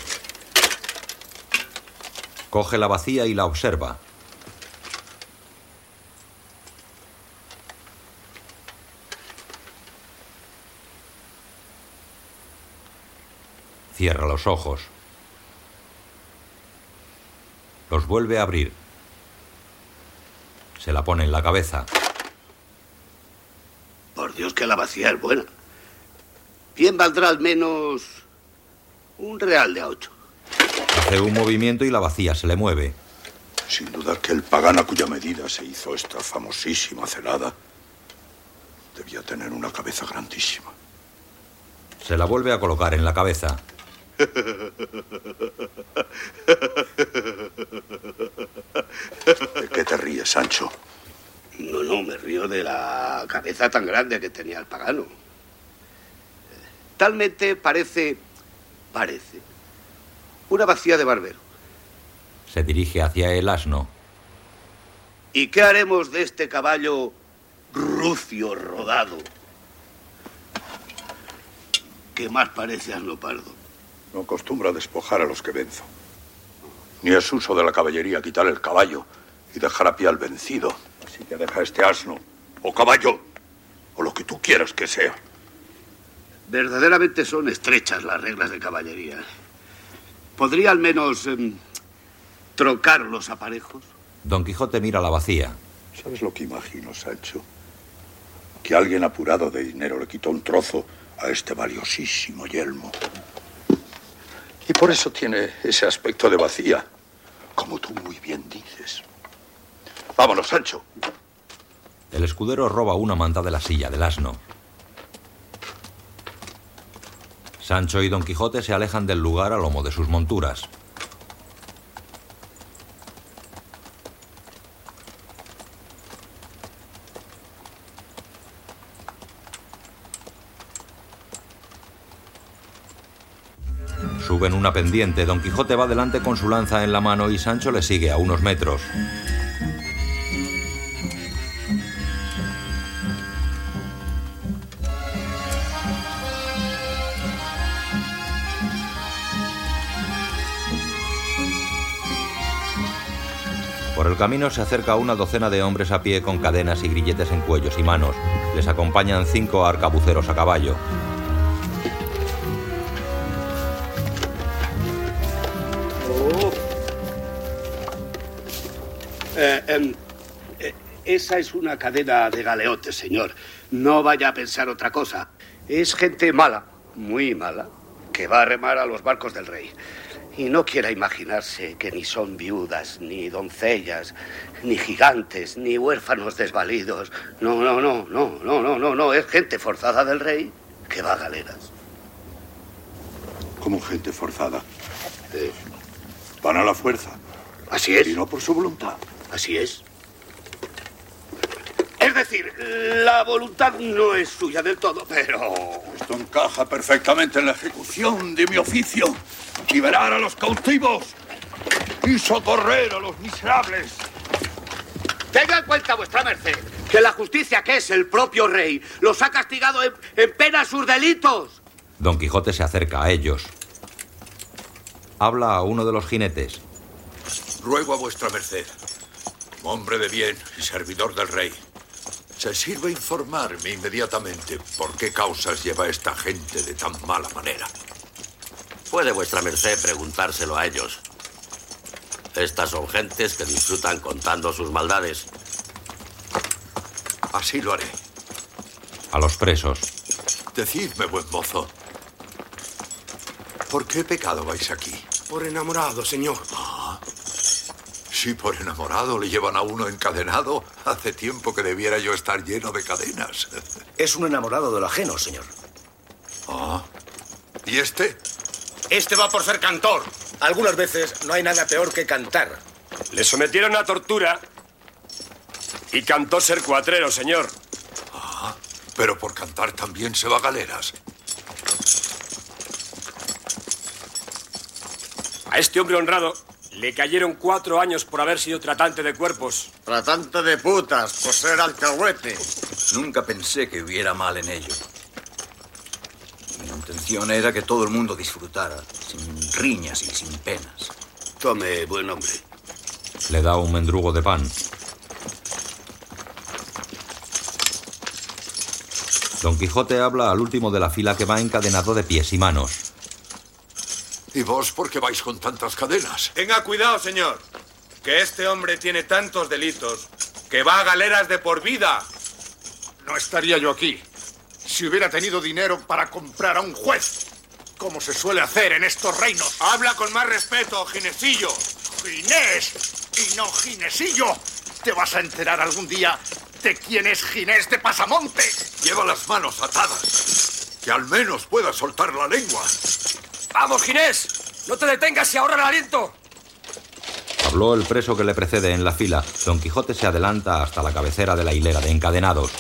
Coge la bacía y la observa. Cierra los ojos. Los vuelve a abrir. Se la pone en la cabeza.
Por Dios que la bacía es buena. Bien valdrá al menos un real de a ocho.
Hace un movimiento y la bacía se le mueve.
Sin duda que el pagán a cuya medida se hizo esta famosísima celada debía tener una cabeza grandísima.
Se la vuelve a colocar en la cabeza.
¿De qué te ríes, Sancho?
No, no, me río de la cabeza tan grande que tenía el pagano. Talmente parece, parece, una bacía de barbero.
Se dirige hacia el asno.
¿Y qué haremos de este caballo rucio rodado? ¿Qué más parece asno pardo?
No acostumbra a despojar a los que venzo. Ni es uso de la caballería quitar el caballo y dejar a pie al vencido. Así que deja este asno, o caballo, o lo que tú quieras que sea.
Verdaderamente son estrechas las reglas de caballería. ¿Podría al menos eh, trocar los aparejos?
Don Quijote mira la bacía.
¿Sabes lo que imagino, Sancho? Que alguien apurado de dinero le quitó un trozo a este valiosísimo yelmo. Y por eso tiene ese aspecto de vacía, como tú muy bien dices. Vámonos, Sancho.
El escudero roba una manta de la silla del asno. Sancho y Don Quijote se alejan del lugar a lomo de sus monturas. Suben una pendiente, Don Quijote va delante con su lanza en la mano y Sancho le sigue a unos metros. Por el camino se acerca una docena de hombres a pie con cadenas y grilletes en cuellos y manos. Les acompañan cinco arcabuceros a caballo.
Eh, eh, eh, esa es una cadena de galeotes, señor. No vaya a pensar otra cosa. Es gente mala, muy mala, que va a remar a los barcos del rey. Y no quiera imaginarse que ni son viudas, ni doncellas, ni gigantes, ni huérfanos desvalidos. No, no, no, no, no, no, no, no. Es gente forzada del rey que va a galeras.
¿Cómo gente forzada?
Eh,
Van a la fuerza.
Así es.
Y no por su voluntad.
Así es. Es decir, la voluntad no es suya del todo, pero...
Esto encaja perfectamente en la ejecución de mi oficio. Liberar a los cautivos y socorrer a los miserables.
Tenga en cuenta, vuestra merced, que la justicia, que es el propio rey, los ha castigado en, en pena sus delitos.
Don Quijote se acerca a ellos. Habla a uno de los jinetes.
Ruego a vuestra merced, hombre de bien y servidor del rey, se sirve informarme inmediatamente por qué causas lleva esta gente de tan mala manera.
Puede vuestra merced preguntárselo a ellos. Estas son gentes que disfrutan contando sus maldades.
Así lo haré.
A los presos.
Decidme, buen mozo, ¿por qué pecado vais aquí?
Por enamorado, señor.
Ah, si por enamorado le llevan a uno encadenado, hace tiempo que debiera yo estar lleno de cadenas.
Es un enamorado de lo ajeno, señor.
Ah, ¿y este?
Este va por ser cantor. Algunas veces no hay nada peor que cantar.
Le sometieron a tortura y cantó ser cuatrero, señor.
Ah, pero por cantar también se va a galeras.
A este hombre honrado le cayeron cuatro años por haber sido tratante de cuerpos.
Tratante de putas, por ser alcahuete.
Nunca pensé que hubiera mal en ello. Mi intención era que todo el mundo disfrutara, sin riñas y sin penas.
Tome, buen hombre.
Le da un mendrugo de pan. Don Quijote habla al último de la fila que va encadenado de pies y manos.
¿Y vos por qué vais con tantas cadenas?
Tenga cuidado, señor, que este hombre tiene tantos delitos que va a galeras de por vida.
No estaría yo aquí si hubiera tenido dinero para comprar a un juez, como se suele hacer en estos reinos.
Habla con más respeto, Ginecillo.
¡Ginés!
Y no Ginesillo. Te vas a enterar algún día de quién es Ginés de Pasamonte.
Lleva las manos atadas. Que al menos pueda soltar la lengua.
¡Vamos, Ginés! ¡No te detengas y ahorra el aliento!
Habló el preso que le precede en la fila. Don Quijote se adelanta hasta la cabecera de la hilera de encadenados.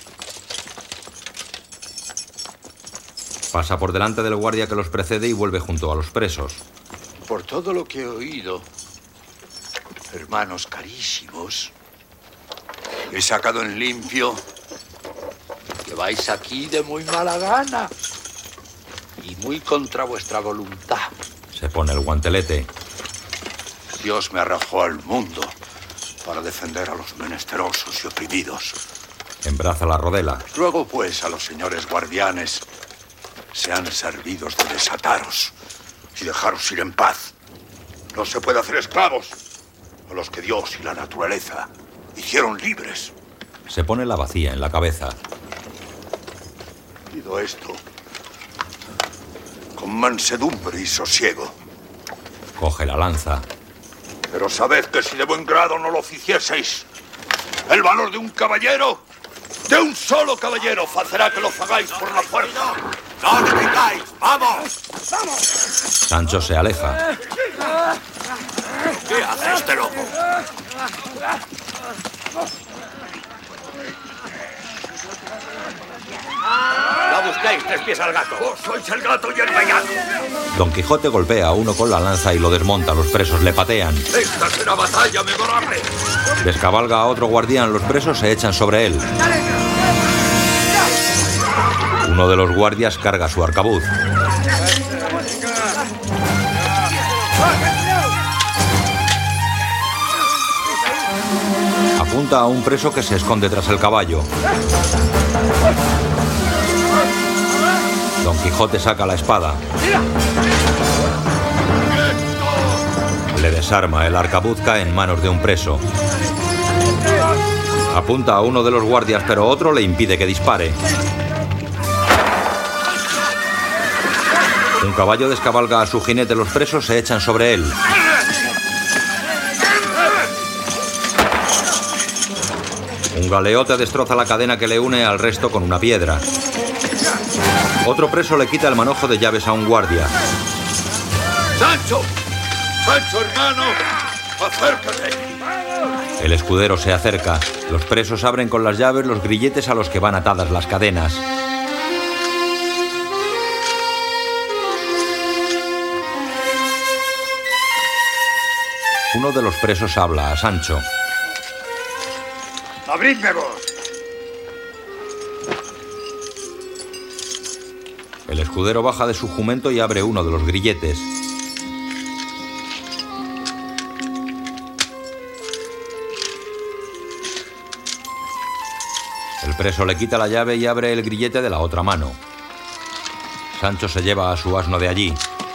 Pasa por delante del guardia que los precede y vuelve junto a los presos.
Por todo lo que he oído, hermanos carísimos, he sacado en limpio que vais aquí de muy mala gana y muy contra vuestra voluntad.
Se pone el guantelete.
Dios me arrojó al mundo para defender a los menesterosos y oprimidos.
Embraza la rodela.
Luego, pues, a los señores guardianes sean servidos de desataros y dejaros ir en paz. No se puede hacer esclavos a los que Dios y la naturaleza hicieron libres.
Se pone la bacía en la cabeza.
Pido esto con mansedumbre y sosiego.
Coge la lanza.
Pero sabed que si de buen grado no lo oficieseis, el valor de un caballero, de un solo caballero, hacerá que lo hagáis por la fuerza. ¡No detengáis! ¡Vamos! ¡Vamos!
Sancho se aleja.
¿Qué hace este loco?
La buscáis, tres pies al gato.
Vos sois el gato y el vallado.
Don Quijote golpea a uno con la lanza y lo desmonta. Los presos le patean.
Esta será batalla memorable.
Descabalga a otro guardián. Los presos se echan sobre él. Uno de los guardias carga su arcabuz. Apunta a un preso que se esconde tras el caballo. Don Quijote saca la espada. Le desarma. El arcabuz cae en manos de un preso. Apunta a uno de los guardias, pero otro le impide que dispare. Un caballo descabalga a su jinete. Los presos se echan sobre él. Un galeote destroza la cadena que le une al resto con una piedra. Otro preso le quita el manojo de llaves a un guardia.
¡Sancho! ¡Sancho, hermano! ¡Acércate!
El escudero se acerca. Los presos abren con las llaves los grilletes a los que van atadas las cadenas. Uno de los presos habla a Sancho.
¡Abridme vos!
El escudero baja de su jumento y abre uno de los grilletes. El preso le quita la llave y abre el grillete de la otra mano. Sancho se lleva a su asno de allí.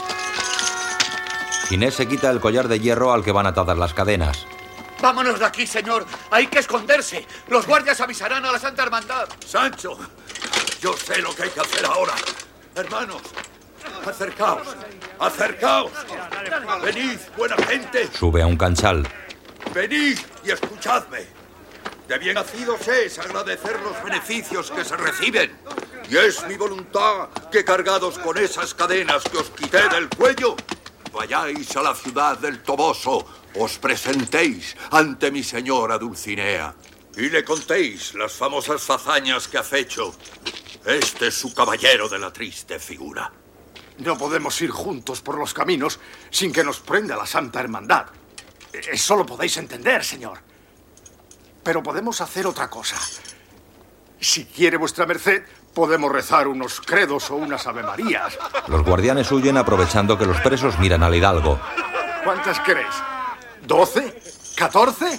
Ginés se quita el collar de hierro al que van atadas las cadenas.
¡Vámonos de aquí, señor! ¡Hay que esconderse! ¡Los guardias avisarán a la Santa Hermandad!
¡Sancho! Yo sé lo que hay que hacer ahora. Hermanos, acercaos, acercaos. Venid, buena gente.
Sube a un canchal.
Venid y escuchadme. De bien nacidos es agradecer los beneficios que se reciben. Y es mi voluntad que, cargados con esas cadenas que os quité del cuello, vayáis a la ciudad del Toboso, os presentéis ante mi señora Dulcinea y le contéis las famosas hazañas que ha hecho. Este es su caballero de la triste figura.
No podemos ir juntos por los caminos sin que nos prenda la Santa Hermandad. Eso lo podéis entender, señor. Pero podemos hacer otra cosa. Si quiere vuestra merced, podemos rezar unos credos o unas avemarías.
Los guardianes huyen aprovechando que los presos miran al hidalgo.
¿Cuántas queréis? ¿Doce? ¿Catorce?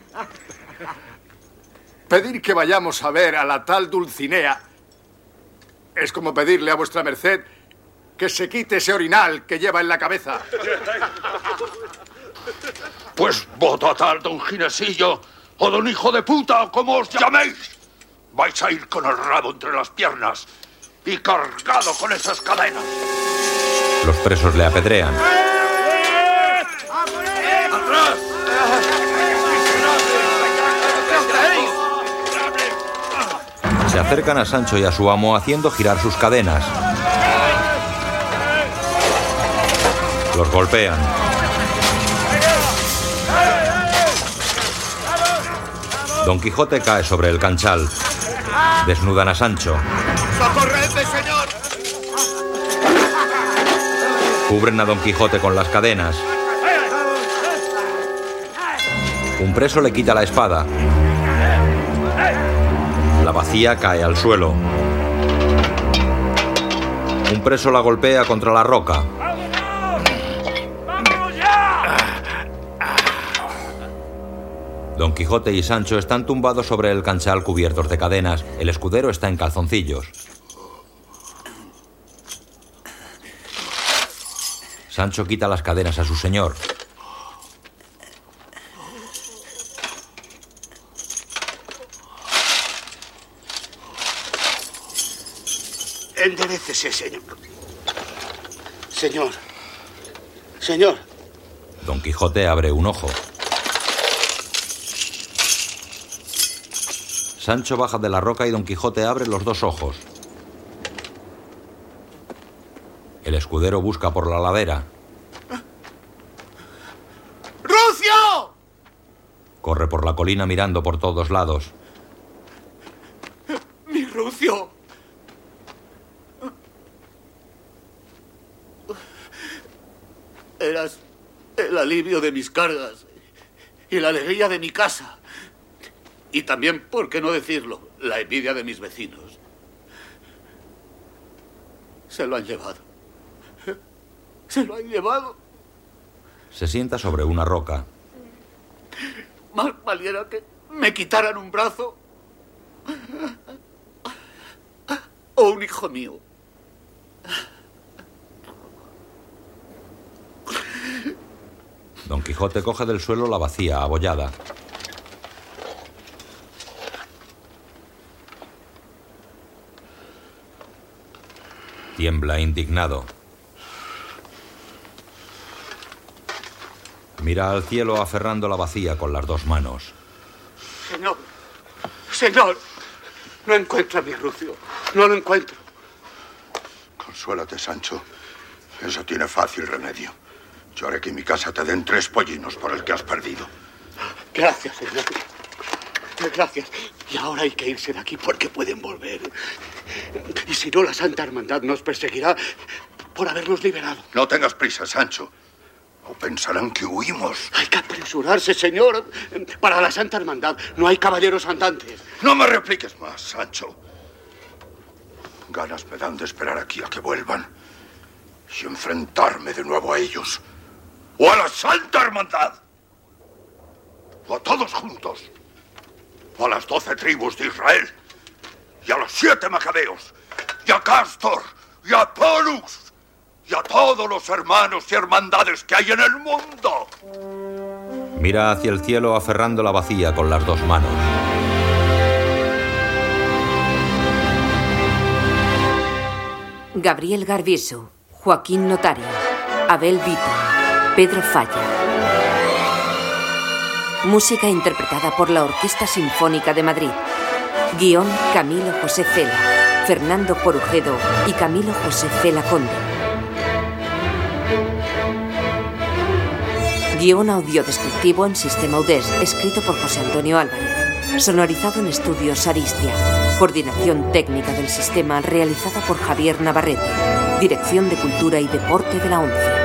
Pedir que vayamos a ver a la tal Dulcinea es como pedirle a vuestra merced que se quite ese orinal que lleva en la cabeza.
Pues voto a tal don Ginesillo, o don hijo de puta, o como os llaméis. Vais a ir con el rabo entre las piernas y cargado con esas cadenas.
Los presos le apedrean.
¡Atrás!
Se acercan a Sancho y a su amo haciendo girar sus cadenas. Los golpean. Don Quijote cae sobre el canchal. Desnudan a Sancho.
¡Socorredme, señor!
Cubren a Don Quijote con las cadenas. Un preso le quita la espada. La bacía cae al suelo. Un preso la golpea contra la roca. Don Quijote y Sancho están tumbados sobre el canchal cubiertos de cadenas. El escudero está en calzoncillos. Sancho quita las cadenas a su señor.
Enderécese, señor. Señor. Señor.
Don Quijote abre un ojo. Sancho baja de la roca y Don Quijote abre los dos ojos. El escudero busca por la ladera.
¡Rucio!
Corre por la colina mirando por todos lados.
¡Mi Rucio! Eras el alivio de mis cargas y la alegría de mi casa. Y también, ¿por qué no decirlo?, la envidia de mis vecinos. Se lo han llevado. Se lo han llevado.
Se sienta sobre una roca.
Más valiera que me quitaran un brazo o un hijo mío.
Don Quijote coge del suelo la bacía abollada. Tiembla indignado. Mira al cielo aferrando la bacía con las dos manos.
Señor, señor, no encuentro a mi Rucio, no lo encuentro.
Consuélate, Sancho. Eso tiene fácil remedio. Yo haré que en mi casa te den tres pollinos por el que has perdido.
Gracias, señor. Gracias. Y ahora hay que irse de aquí porque pueden volver. Y si no, la Santa Hermandad nos perseguirá por habernos liberado.
No tengas prisa, Sancho. O pensarán que huimos.
Hay que apresurarse, señor. Para la Santa Hermandad no hay caballeros andantes.
No me repliques más, Sancho. Ganas me dan de esperar aquí a que vuelvan y enfrentarme de nuevo a ellos. O a la Santa Hermandad. O a todos juntos. O a las doce tribus de Israel. Y a los siete macabeos. Y a Cástor. Y a Pólux. Y a todos los hermanos y hermandades que hay en el mundo.
Mira hacia el cielo aferrando la bacía con las dos manos.
Gabriel Garbiso, Joaquín Notario, Abel Vita, Pedro Falla. Música interpretada por la Orquesta Sinfónica de Madrid. Guión Camilo José Cela, Fernando Corujedo y Camilo José Cela Conde. Guión audiodescriptivo en sistema U D E S, escrito por José Antonio Álvarez. Sonorizado en Estudios Aristia. Coordinación técnica del sistema realizada por Javier Navarrete. Dirección de Cultura y Deporte de la ONCE.